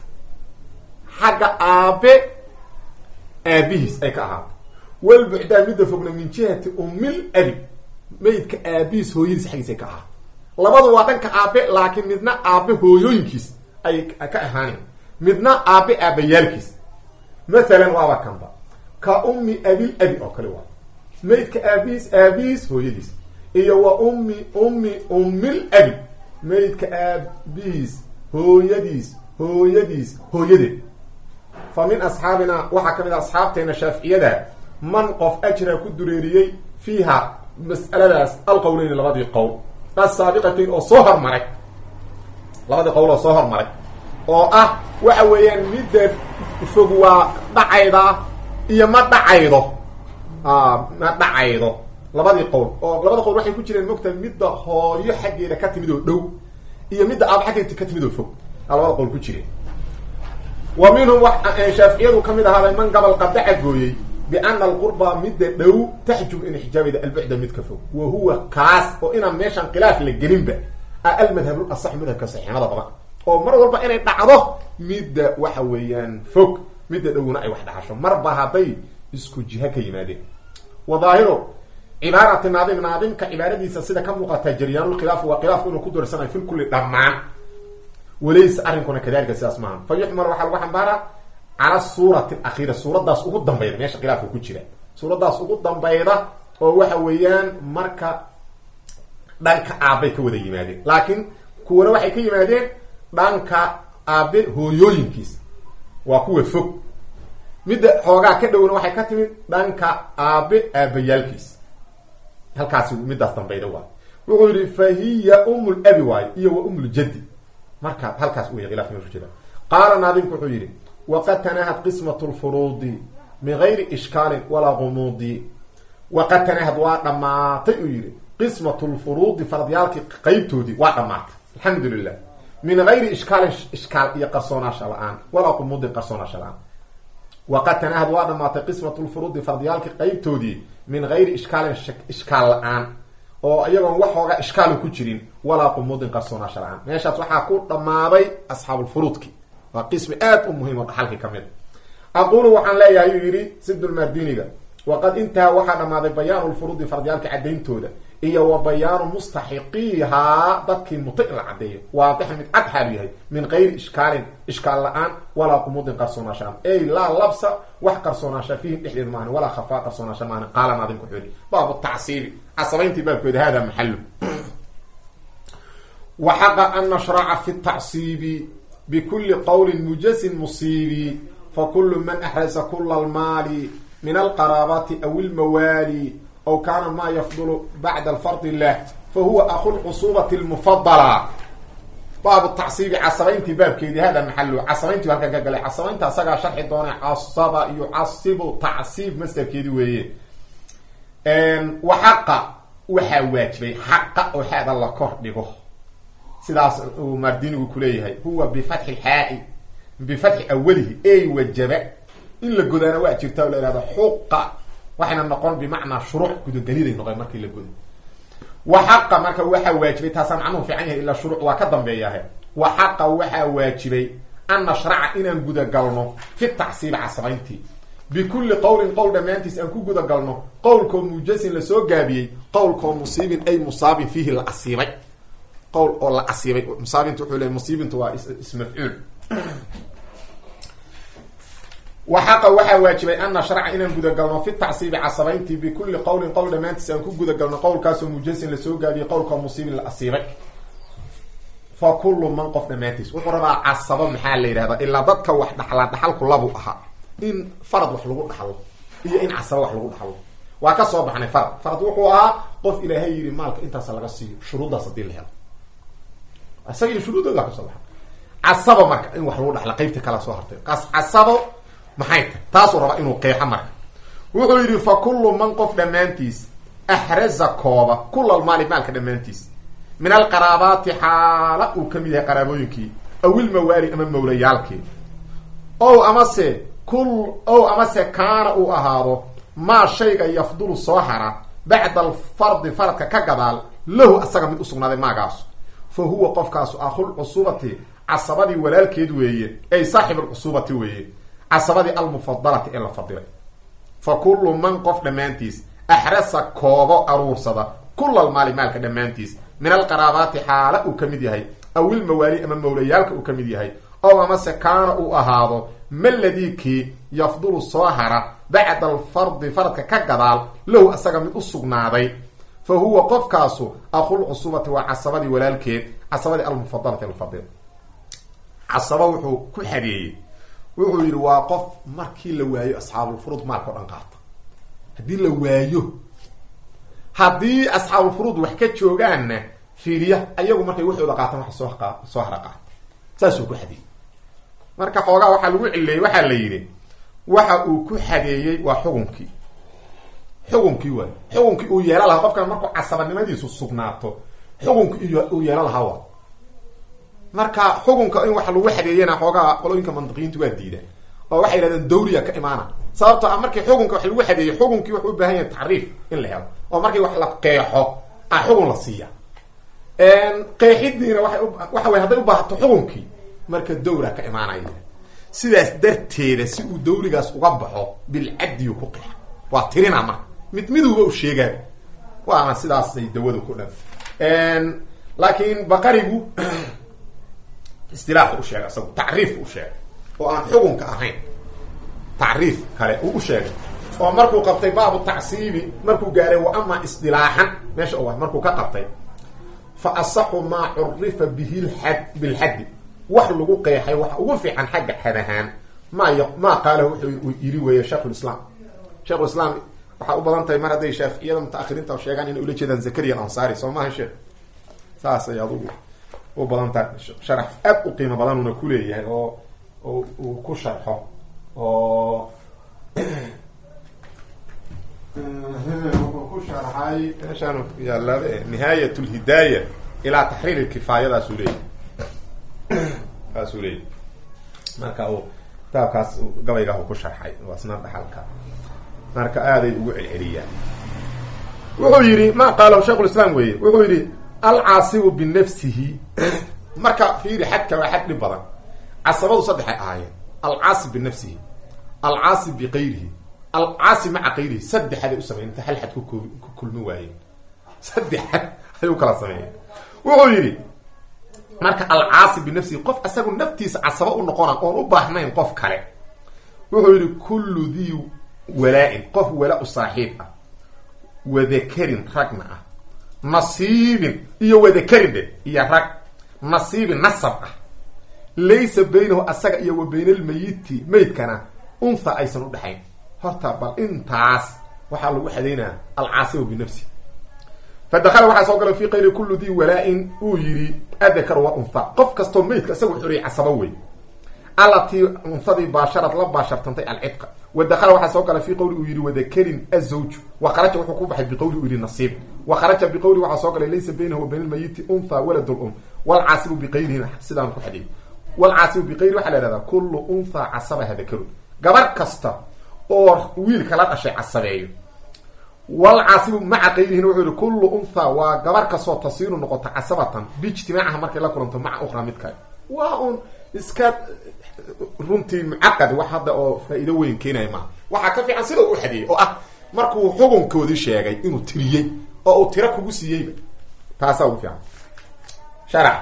xagga aabe aabis ay ka ahaad wal bu'da mid fogna min jihati ummil abi meedka aabis hooyadiis xaqiisa ka ahaad labadu waa dhanka aabe laakiin midna aabe hooyooyinkiis ay ka ahaaneen midna aabe aabayaalkiis مثلا waa kanba ka ummi abi abi oo kale waa meedka abis abis hooyadiis iyo wa ummi ummi ummil abi meedka abis hooyadiis hooyadiis hooyadeed famin asxaabina waxa kamid asxaabteena shafiiciyada man qof ajra ku dureeriyay fiha mas'aladaas alqawlayn labadii qawl as-sabiqatin oo soo hormaray labadii qawl oo soo hormaray oo ah waxa weeyaan midda fog waa dhacayda iyo ma dhacaydo ah ma dhacaydo labadii qowl oo labada qowl waxay ku jireen mogta midda hooyo xageeda ka timid oo dhow iyo midda aab xageeda ka timid oo fog labada qowl ku jireen wa minhum shafi'iyadu kamid ahaa man qabal qada'a gooyay bi anna al-qurba midda dhow tahjub in hijabida al-bu'da midka fog wa huwa kaas oo ina meeshan khilaaf la gelinba al-madhhab al-sahih madhabka sahihada qaba oo mar walba inay dhacdo midda waxa weeyaan fog midda dhowna ay wax dhaxasho marba haday isku jiha ka yimaadeen wadaahiru ibaaratu naadim naadimka ibaaradiisa sida ka muuqata jariyaan khilaaf wa khilaaf inuu ku doorsanayo fil kulli dhamaan وليس أرنكونا كذلك سياس معهم فيحمل وحال وحن بارا على الصورة الأخيرة الصورة داس أقود دنبيضة ماشي خلافه كتيرا صورة داس أقود دنبيضة ووحويان مركا دانك آبي كودا يمادين لكن كورا وحي كي يمادين دانك آبي هو يوينكيس وكوه فوق مدى حوغا كدونا وحي كتمين دانك آبي آبيالكيس هالكاسي مدى دنبيضة وقال فهي أم الأبي واي هي وأم الجدي مركا هالكاس وهي غلاف من الرجل قال ناظم كحيري وقد تناهت قسمة الفروض من غير إشكال ولا غموض وقد تناهت وقما تأيري قسمة الفروض فرضيالك قيبتو دي وقمات الحمد لله من غير إشكال إشكال يقصونا شلعان ولا غموض يقصونا شلعان وقد تناهت وقما قسمة الفروض فرضيالك قيبتو دي من غير إشكال إشكال الآن oo ayagoon wax hooga iskaal ku jirin wala qumudin qarsoona sharcan meeshaas waxa ku dhamaaday asxaabul furuudki waa qismi aad u muhiim ah halkii kamid aqulu waxaan leeyahay yiri sidul madiniga waqad inta waxa dhamaaday bayaanul furuud fardiyalka cadeyntooda iyo wa bayaanu mustahiqiha dadkii mutaqil cadeeyo waadix mid adxal yahay min qeyr iskaalin iskaal la'aan wala qumudin qarsoona sharcan ay la labsa wax qarsoona shafiin dhixdid maan wala khafa qarsoona sharcan qaala maadin ku xiri baabu ta'siir عصبينتي باب هذا محله وحق أن نشرع في التعصيب بكل قول مجز مصيب فكل من أحرز كل المال من القرابات أو الموالي أو كان ما يفضل بعد الفرض الله فهو أخو العصوبة المفضلة باب التعصيب عصبينتي باب كده هذا محله عصبينتي باب كده عصبينتي أساقع شرح الدوني عصب يعصب تعصيب مثل كده ويه وحق وحا واجبي حق وحاد الله كردغو سداس مردينو كليه هو بفتح الحاء بفتح اوله اي وجب ان لا غدانا واجبتا ولا هذا حق وحنا نقول بمعنى شروع غد دليل نقول markii la godo وحق marka waxa waajibay taasan anu fiicanahay illa shuruuc waa ka dambeeyahay وحق waxa waajibay an nashra'a inaan guda galno fi ta'siib asabaynti بكل قول قول دمانتيس ان كغودا غلنو قولكم موجسين لسو غابيي قولكم مصيب اي مصاب فيه العصيبي قول او العصيبي مصاب تقول مصيب تو اسم مفعول وحق وحا واجبي ان شرع ان غودا غلنو في التعصيب عصبينتي بكل قول قول دمانتيس ان كغودا غلنو قول كاسو موجسين لسو غابيي قولكم مصيب العصيبي فكل من قف دمانتيس وقربا عصبه محل ليرهدا الا ددك wax dhaxla dhaxalku labu aha in farad wax lagu dhaxlo iyo in asar wax lagu dhaxlo waa ka soo baxnay farad farad wuxuu ahaa qof ilaahay yiri maalka intaas laga siiyo shuruudaas hadii la helo asagii shuruudooda ka soo baxay asaba marka in wax lagu dhaxlo qaybta kala soo hartay qas asabo maxay taas uu raba inuu qeexo marka wuxuu yiri fa kullu man qof dhamaantiis ahraza kooba kullu maali maalka dhamaantiis min al qaraabati hala uu kamid qaraabooyinkii awil mawaali ama mawlayaalkii oo amase كل او اما سكان او اهادو ما شيء يفضل صهرا بعد الفرض فرض كغدال له اسغا من اسغناده ماغاس فهو قفكاس اخو العصوبه عصبدي ولالكيد ويه اي صاحب العصوبه ويه عصبدي المفضله الى الفضيله فكل من قف دمانتيس احرس كوبو اروسدا كل المال مالك دمانتيس من القرابات حاله او كميديهي او الموالي اما موليالك او كميديهي او اما سكان او اهادو ما الذي كي يفضل الصهرة بعد الفرض فرض كغدال له اسغا من اسغناداي فهو قفكاسو اخو العصوبه وعصبدي ولالكيد عصبدي المفضله الفضيل عصبه وحو كخريي وحو يري وا قف markii la waayo asxaab الفروض maalka dhan qaata hadii la waayo hadii asxaab الفروض wax ka joogaan fiiriya ayagu markay wuxuu qaataan wax soo soo haraqa saasoo ku xadii marka xoogaa waxa lagu cileeyay waxa la yiri waxa uu ku xadeeyay waa xukunkii xukunkii waa xukunkii uu yeelay laha qofkan markuu casabanimadiisu sugnaato xukunkii uu yeelay laha marka xukunka in wax lagu xadeeyana xoogaa qolooyinka mantiqiintu waa diideen oo waxay yiraahdeen dawriya ka imaana sababtoo ah markii xukunka wax lagu xadeeyay xukunkii wuxuu u baahan yahay taariif in la helo oo markii wax la qeexo ah xukun la siiya een qeexidina waxa waxa way haday u baahato xukunkii marka dawra ka imaanaya sidaas darteeda si uu dawrigaas uga baxo bil addi ku qeex waa tirina ma mid miduba u sheegaa waa sidaas ay dawadu ku dhan een laakiin baqarigu istilaax u sheegay asagu tacriif u sheegay oo aan xukunka ahayn tacriif kale uu u sheegay oo markuu qabtay baabu tacsiibi markuu gaaray wa ama istilaaxan meesha oo markuu ka qabtay fa asaxu ma urifa bihi alhad bil hadd wax lagu qeexay wax ugu fiican xagga xadahaan ma ma qaala wuxuu yiri weeye sheekh islam sheekh islam waxa u badan tahay mar haday shaafiiciyada mutaakhiriinta oo sheegan in ula jeedaan zakariya al-ansari soo ma sheekh saas ay adugu u badan tahay sharax aad u qiimo badan una ku leeyahay oo oo ku sharxo oo ku sharxay meeshaan yalla nihayat al-hidayah ila tahrir al-kifaya rasulay rasulay marka oo taakaas gabayga ku sharxay wasna dhaxalka marka aaday ugu celceliyaan wuxuu yiri ma qaalo sheekh al-islam weeye wuxuu yiri al-aasibu bi nafsihi marka fiiri xadka waa xad badan asabadu saddex aayeen al-aasib bi nafsihi al-aasib bi ghayrihi al-aasib ma'a ghayrihi saddex hada u sameeyay hal xad ku kulmi waayeen saddex ayuu kala sameeyay wuxuu yiri marka al-aasib bi nafsihi qof asagu naftiisa asaba u noqona oo u baahnayn qof kale wuxuu yiri kullu dhi walaa'in qof wala u saaxiib ah wadakarin ragna ah nasiibin iyo wadakarin iyo rag nasiibin nasab ah laysa baynahu asaga iyo wa baynal mayiti maydkana unfa aysan u dhaxayn horta bal intaas waxa lagu xadeynaa al-aasib bi nafsi fadakhala waxa soo galay fi qayri kullu dhi walaa'in uu yiri adakar wa unfa qof kasto maydka asagu xuri asaba way alati unfadi baasharat la baashartantay al-idqa ودخل waxa soo galay fi qawli uu yiri wadakarin azwaj wa kharaja wuxuu ku baxay bi qawli uu yiri nasiib wa kharaja bi qawli waxa soo galay laysa baynahu wa baynal mayit unfa walad al um wal asib bi qayrina sidaan ku xadii wal asib bi qayri waxa la yiraahdaa kullu unfa asaba hadakaru gabar kasta oo wiil kala dhashay asabeeyo wal asib ma'a qayrina wuxuu yiri kullu unfa wa gabar kasto tasiiru noqota asabatan bi ijtimaacaha markay la kulanto ma'a ukhra mid kale wa un iska runtii mucaqad wax hada oo faa'iido weyn keenay ma waxa ka fiican sida uu xadiyay oo ah markuu xukunkoodii sheegay inuu tiriyay oo uu tira kugu siiyay taasa ugu fiican sharax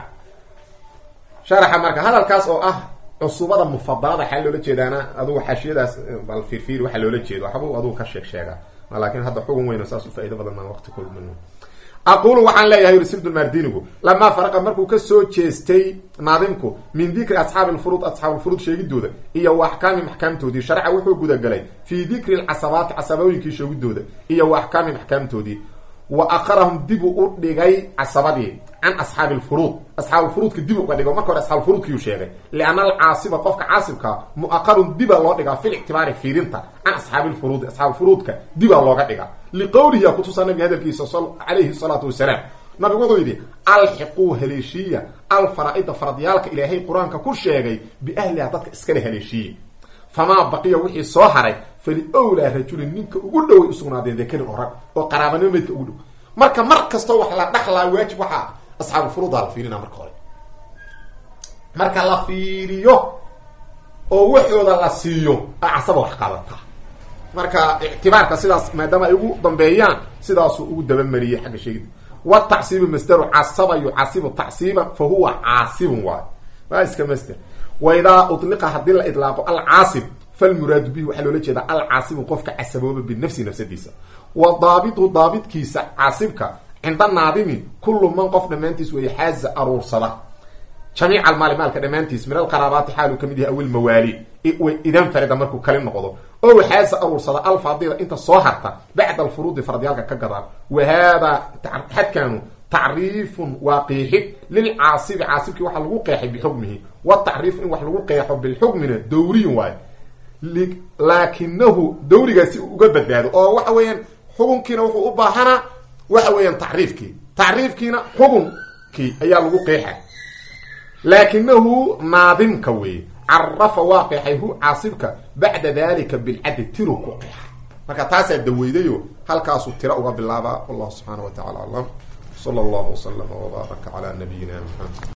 sharaxa marka hadalkaas oo ah cusubada mufaddalada xal loola jeedana adigu xashiyadaas bal fiirfiir waxa loola jeedo waxba adigu ka sheeg sheega laakiin hadda xukun weyn oo saas u faa'iido badan ma waqti kulmin أقول وحن لا يهير سيد المردينه لما فرق مركو كسو جيستي ناظمكو من ذكر أصحاب الفروض أصحاب الفروض شيء جدودة إيا وأحكام محكمته دي شرع وحو جودة قلي في ذكر العصبات عصبوي كي شو جدودة إيا وأحكام محكمته دي وأقرهم ديبو لغاي عصباتي عن أصحاب الفروض أصحاب الفروض كديبو قد يقول مركو أصحاب الفروض كيو شيغي لأن العاصبة قفك عاصبك مؤقر ديبا الله لغا في الاعتبار في رنطة عن أصحاب الفروض أصحاب الفروض ديبا الله لغا لقوله يا كتوسا النبي هذا الكيس عليه الصلاة والسلام نبي قضوا يدي الحقوه هليشية الفرائض فرضيالك إلهي قرآنك كل شيغي بأهلها ضدك اسكري هليشية فما بقي وحي صاحري فلأولى رجل منك أقول له يسونا دين ذكر الأورق وقرابة نمت أقول له مركا مركا استوح لا دخل واجب وحا أصحاب الفروض على فيرنا مركا مركا لا فيريو أو وحي وضا لا سيو أعصب وحقابتها مركا اعتبارك سيداس مادام يقول ضمبيان سيداس يقول دبمريه حق شيء والتعصيب مستر عصب يعصب التعصيب فهو عاصب واحد ما اسمه مستر وإذا أطلق حد الإطلاق العاصب فالمراد به وحلو لجدا العاصب قفك عصبه بالنفس نفس ديسا والضابط ضابط كيس عاصبك عند الناظم كل من قف دمانتيس ويحاز أرور صلاة جميع المال مالك دمانتيس من القرابات حاله كميدها أو الموالي إذا انفرد مركو كلمة قضو أو حاز أرور صلاة الفاضلة انت صاحرت بعد الفروض فرضيالك كقدر وهذا حد كانوا تعريف واقعي للعاصب عاصبك waxa lagu qeexay bixugmihi wa ta'rif in wax lagu qeexo bil hugmina dawri waay laakinahu dawrigaasi uga badbaado oo waxa weeyaan xukunkiina wuxuu u baahana waxa weeyaan ta'rifki ta'rifkiina xukunki ayaa lagu qeexay laakinahu naadimka way arrafa waaqi'ahu caasibka ba'da dhalika bil ad tiruku qeex marka taas ay daweydayo halkaas uu tira uga bilaaba Allah subhanahu wa ta'ala Allah صلى الله وسلم وبارك على نبينا محمد